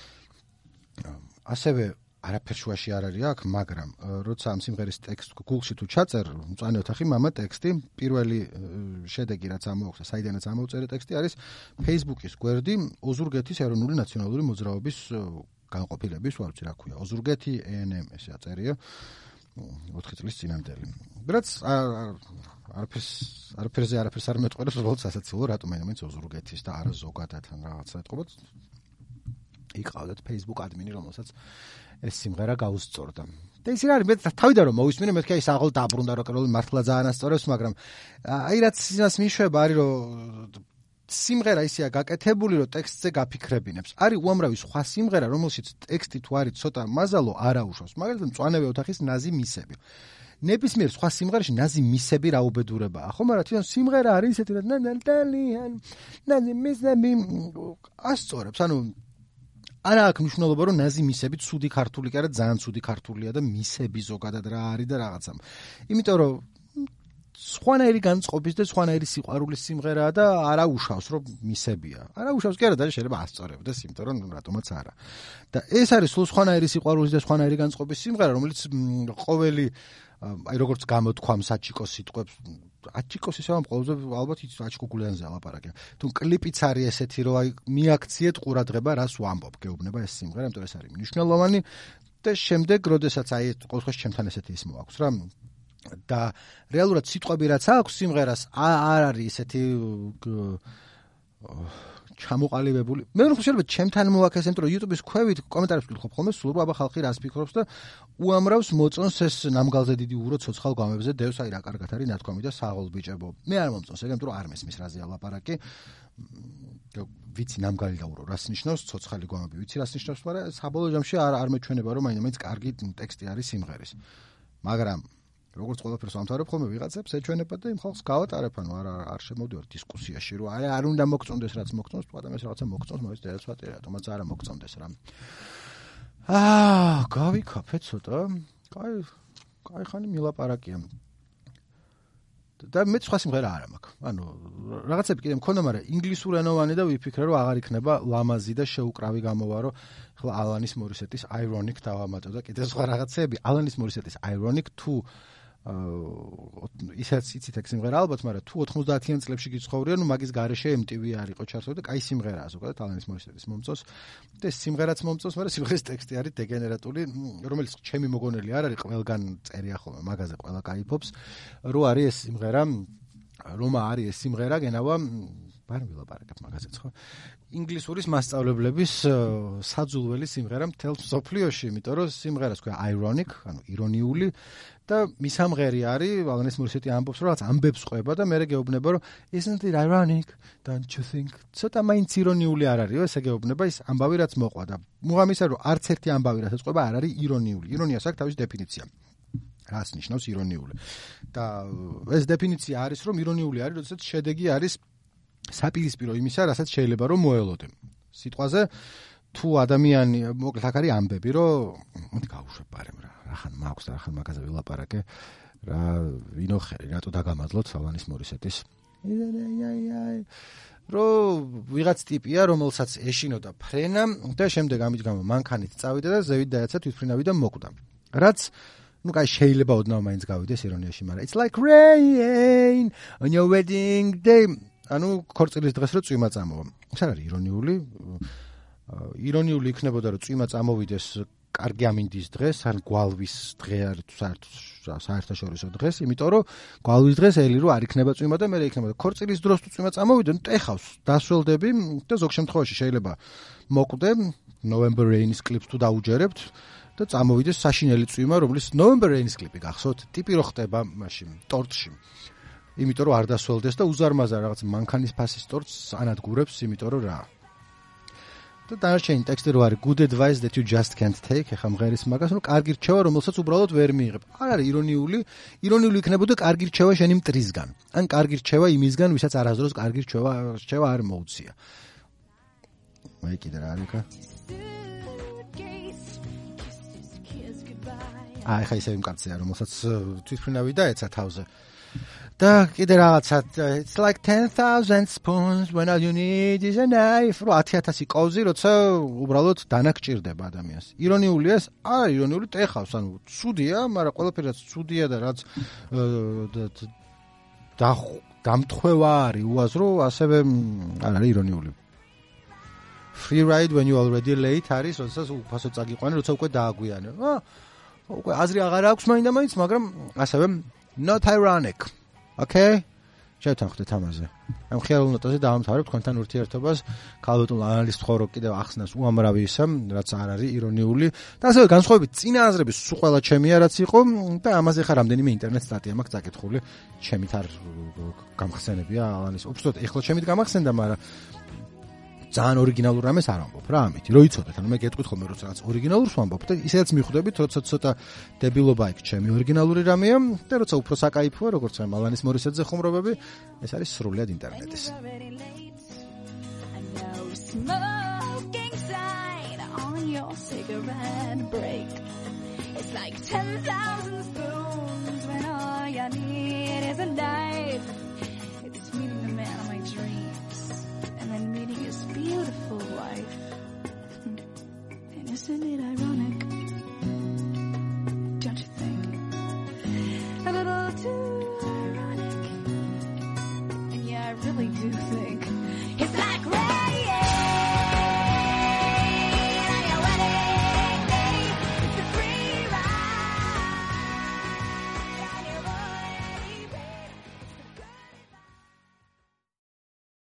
[SPEAKER 1] ასევე არაფერ შუაში არ არის აქ, მაგრამ როცა ამ სიმღერის ტექსტ Google-ში თუ ჩაწერ, მწვანე ოთახი მამა ტექსტი, პირველი შედეგი რაც ამოაქვს, საიდანაც ამოვწერე ტექსტი არის Facebook-ის გვერდი ოზურგეთის ეროვნული ნაციონალური მოძრაობის განყოფილების, ვარ ვიცი რა ქვია, ოზურგეთი ENM ესე აწერია 4 წლის წინანდელი. რაც არაფერს არ მეტყველებს, უბრალოდ სასაცილო რატომ მაინც ოზურგეთის და არა ზოგადად ან რაღაცა ეთყობათ. იყავდათ Facebook ადმინი, რომელსაც ეს სიმღერა გაუსწორდა. და ის რა არის, მე თავიდან რომ მოვისმინე, მეთქი აი საღოლ დაბრუნდა რომ მართლა ძალიან ასწორებს, მაგრამ აი რაც იმას მიშვება არის რომ სიმღერა ისეა გაკეთებული, რომ ტექსტზე გაფიქრებინებს. არის უამრავი სხვა სიმღერა, რომელშიც ტექსტი თუ არის ცოტა მაზალო, არაუშავს. მაგალითად, მწვანე ოთახის ნაზი მისები. ნებისმიერ სხვა სიმღერაში ნაზი მისები რაუბედურებაა. ხო, მაგრამ თვითონ სიმღერა არის ისეთი, რომ ნაზი მისები ასწორებს, ანუ არა აქვს მნიშვნელობა რომ ნაზი მისები ცუდი ქართული კი არა ძალიან ცუდი ქართულია და მისები ზოგადად რა არის და რაღაცა. იმიტომ რომ სხვანაირი განწყობის და სხვანაირი სიყვარულის სიმღერაა და არა უშავს რომ მისებია. არა უშავს კი არა და შეიძლება ასწორებდეს, იმიტომ რომ რატომაც არა. და ეს არის სულ სხვანაირი სიყვარულის და სხვანაირი განწყობის სიმღერა, რომელიც ყოველი აი როგორც გამოთქვამ საჩიკოს სიტყვებს აჩიკოს ისე ამ ყოველზე ალბათ აჩიკოგულიანზე ლაპარაკია. თუ კლიპიც არის ესეთი რომ აი მიაქციეთ ყურადღება რას ვამბობ, გეუბნება ეს სიმღერა, იმიტომ ეს არის მნიშვნელოვანი და შემდეგ როდესაც აი ყოველთვის ჩემთან ესეთი ის მოაქვს რა და რეალურად სიტყვები რაც აქვს სიმღერას არ არის ესეთი ჩამოყალიბებული. მე რომ შეიძლება ჩემთან მოაქეს, იმიტომ რომ YouTube-ის ქვევით კომენტარებს ვკითხავ ხოლმე სულ აბა ხალხი რას ფიქრობს და უამრავს მოწონს ეს ნამგალზე დიდი ურო ცოცხალ გამებზე დევს აი რა კარგად არის ნათქვამი და საღოლ ბიჭებო. მე არ მომწონს ეგ, იმიტომ რომ არ მესმის რაზეა ლაპარაკი. ვიცი ნამგალი და ურო რას ნიშნავს ცოცხალი გამები, ვიცი რას ნიშნავს, მაგრამ საბოლოო ჯამში არ მეჩვენება რომ მაინც კარგი ტექსტი არის სიმღერის. მაგრამ როგორც ყველაფერს ამთავრებ ხოლმე ვიღაცებს ეჩვენება და იმ ხალხს გავატარებ, ანუ არ შემოვდივარ დისკუსიაში, რომ არ უნდა მოგწონდეს რაც მოგწონს, თუ ადამიანს რაღაცა მოგწონს, მოიц დაეცვატე, რატომაც არა მოგწონდეს რა. გავიქაფე ცოტა. კაი ხანი მილაპარაკია. და მე სხვა სიმღერა არ მაქვს. ანუ რაღაცები კიდე მქონდა, მაგრამ ინგლისურენოვანი და ვიფიქრე, რომ აღარ იქნება ლამაზი და შეუკრავი გამოვარო. ხლა ალანის მორისეტის Ironic დავამატო და კიდე სხვა რაღაცები. ალანის მორისეტის Ironic თუ ისაც იცით ეგ სიმღერა ალბათ, მაგრამ თუ 90-იან წლებში გიცხოვრია, ნუ მაგის გარეშე MTV არ იყო ჩართული და კაი სიმღერაა ზოგადად ალანის მორისეტის მომწონს. და ეს სიმღერაც მომწონს, მაგრამ სიმღერის ტექსტი არის დეგენერატული, რომელიც ჩემი მოგონელი არ არის, ყველგან წერია ხოლმე მაგაზე ყველა кайფობს. რო არის ეს სიმღერა, რომა არის ეს სიმღერა, გენავა არ ვილაპარაკებ მაგაზეც ხო? ინგლისურის მასწავლებლების საძულველი სიმღერა მთელ მსოფლიოში, იმიტომ რომ სიმღერას ქვია Ironic, ანუ ირონიული და მისამღერი არის, ალანის მორისეტი ამბობს, რომ რაღაც ამბებს ყვება და მერე გეუბნება, რომ isn't it ironic, don't you think? ცოტა მაინც ირონიული არ არისო, ესე გეუბნება ის ამბავი რაც მოყვა და მუღამისა რომ არც ერთი ამბავი რაც ყვება არ არის ირონიული. ირონიას აქვს თავისი დეფინიცია. რას ნიშნავს ირონიული? და ეს დეფინიცია არის, რომ ირონიული არის, როდესაც შედეგი არის საპირისპირო იმისა, რასაც შეიძლება რომ მოელოდე. სიტყვაზე თუ ადამიანი მოკლედ აქ არის ამბები, რომ მოდი გავუშვებ პარემ რა ხან მაქვს და ხან მაგაზე ვილაპარაკე რა ვინოხერი რატო დაგამადლოთ ალანის მორისეტის რომ ვიღაც ტიპია რომელსაც ეშინოდა ფრენა და შემდეგ ამით გამო მანქანით წავიდა და ზევით დაეცა თვითფრინავი და მოკვდა. რაც ну კაი შეიძლება ოდნავ მაინც გავიდეს ირონიაში, მაგრამ it's like rain on your wedding day. ანუ ქორწილის დღეს რო წვიმა წამოვა. ეს არის ირონიული იქნებოდა რომ წვიმა წამოვიდეს კარგი ამინდის დღეს, ან გვალვის დღე არის საერთაშორისო დღეს, იმიტომ რომ გვალვის დღეს ელი რო არ იქნება წვიმა და მე იქნება ქორწილის დროს თუ წვიმა წამოვიდე, ნუ ტეხავს, დასველდები და ზოგ შემთხვევაში შეიძლება მოკვდე November Rain-ის კლიპს თუ დაუჯერებთ და წამოვიდეს საშინელი წვიმა, რომლის November Rain-ის კლიპი გახსოვთ, ტიპი რო ხდება მაშინ ტორტში. იმიტომ რომ არ დასველდეს და უზარმაზარ რაღაც მანქანის ფასის ტორტს ანადგურებს, იმიტომ რომ რა. და დანარჩენი ტექსტი რო არის good advice that you just can't take, ეხა მღერის მაგას, ნუ კარგი რჩევა, რომელსაც უბრალოდ ვერ მიიღებ. არ არის ირონიული იქნებოდა კარგი რჩევა შენი მტრისგან. ან კარგი რჩევა იმისგან, ვისაც არასდროს კარგი რჩევა არ მოუწია. მაი კიდე რა არის ხა? ეხა ისე იმკაცია, რომელსაც თვითმფრინავი დაეცა თავზე. და კიდე რაღაცა it's like 10,000 spoons when all you need is a knife. რო 10,000 კოვზი, როცა უბრალოდ დანაგჭირდება ადამიანს. ირონიულია ეს? არა, ირონიული ტეხავს, ანუ ცუდია, მაგრამ ყველაფერი რაც ცუდია და რაც დამთხევა არის უაზრო, ასევე არ არის ირონიული. Free ride when you already late არის, როდესაც უფასო წაგიყვანე, როცა უკვე დააგვიანე. უკვე აზრი აღარ აქვს მაინდა-მაინც, მაგრამ ასევე not ironic. Okay? შევთანხმდეთ ამაზე. ამ ხიარულ ნოტაზე დავამთავრებ თქვენთან ურთიერთობას. ქალბატონ ანალისტ ხოვრო კიდევ ახსნას უამრავი ისა, რაც არ არის ირონიული. და ასევე განსხვავებით წინა აზრების სულ ყველა ჩემია რაც იყო და ამაზე ხარ რამდენიმე ინტერნეტ სტატია მაქვს დაკითხული. ჩემით არ გამხსენებია ალანის. უბრალოდ ეხლა ჩემით გამახსენდა, მაგრამ ძალიან ორიგინალურ რამეს არ ამბობ რა ამით. რო იცოდეთ, ანუ მე გეტყვით ხოლმე როცა რაღაც ორიგინალურს ვამბობ და ისედაც მიხვდებით, როცა ცოტა დებილობა იქ ჩემი ორიგინალური რამეა და როცა უფრო საკაიფოა, როგორც ამ ალანის მორისეძე ხუმრობები, ეს არის სრულიად ინტერნეტის. It's like 10,000 spoons when all you need is a knife. It's meeting the man of my dreams and then meeting his beautiful wife. And isn't it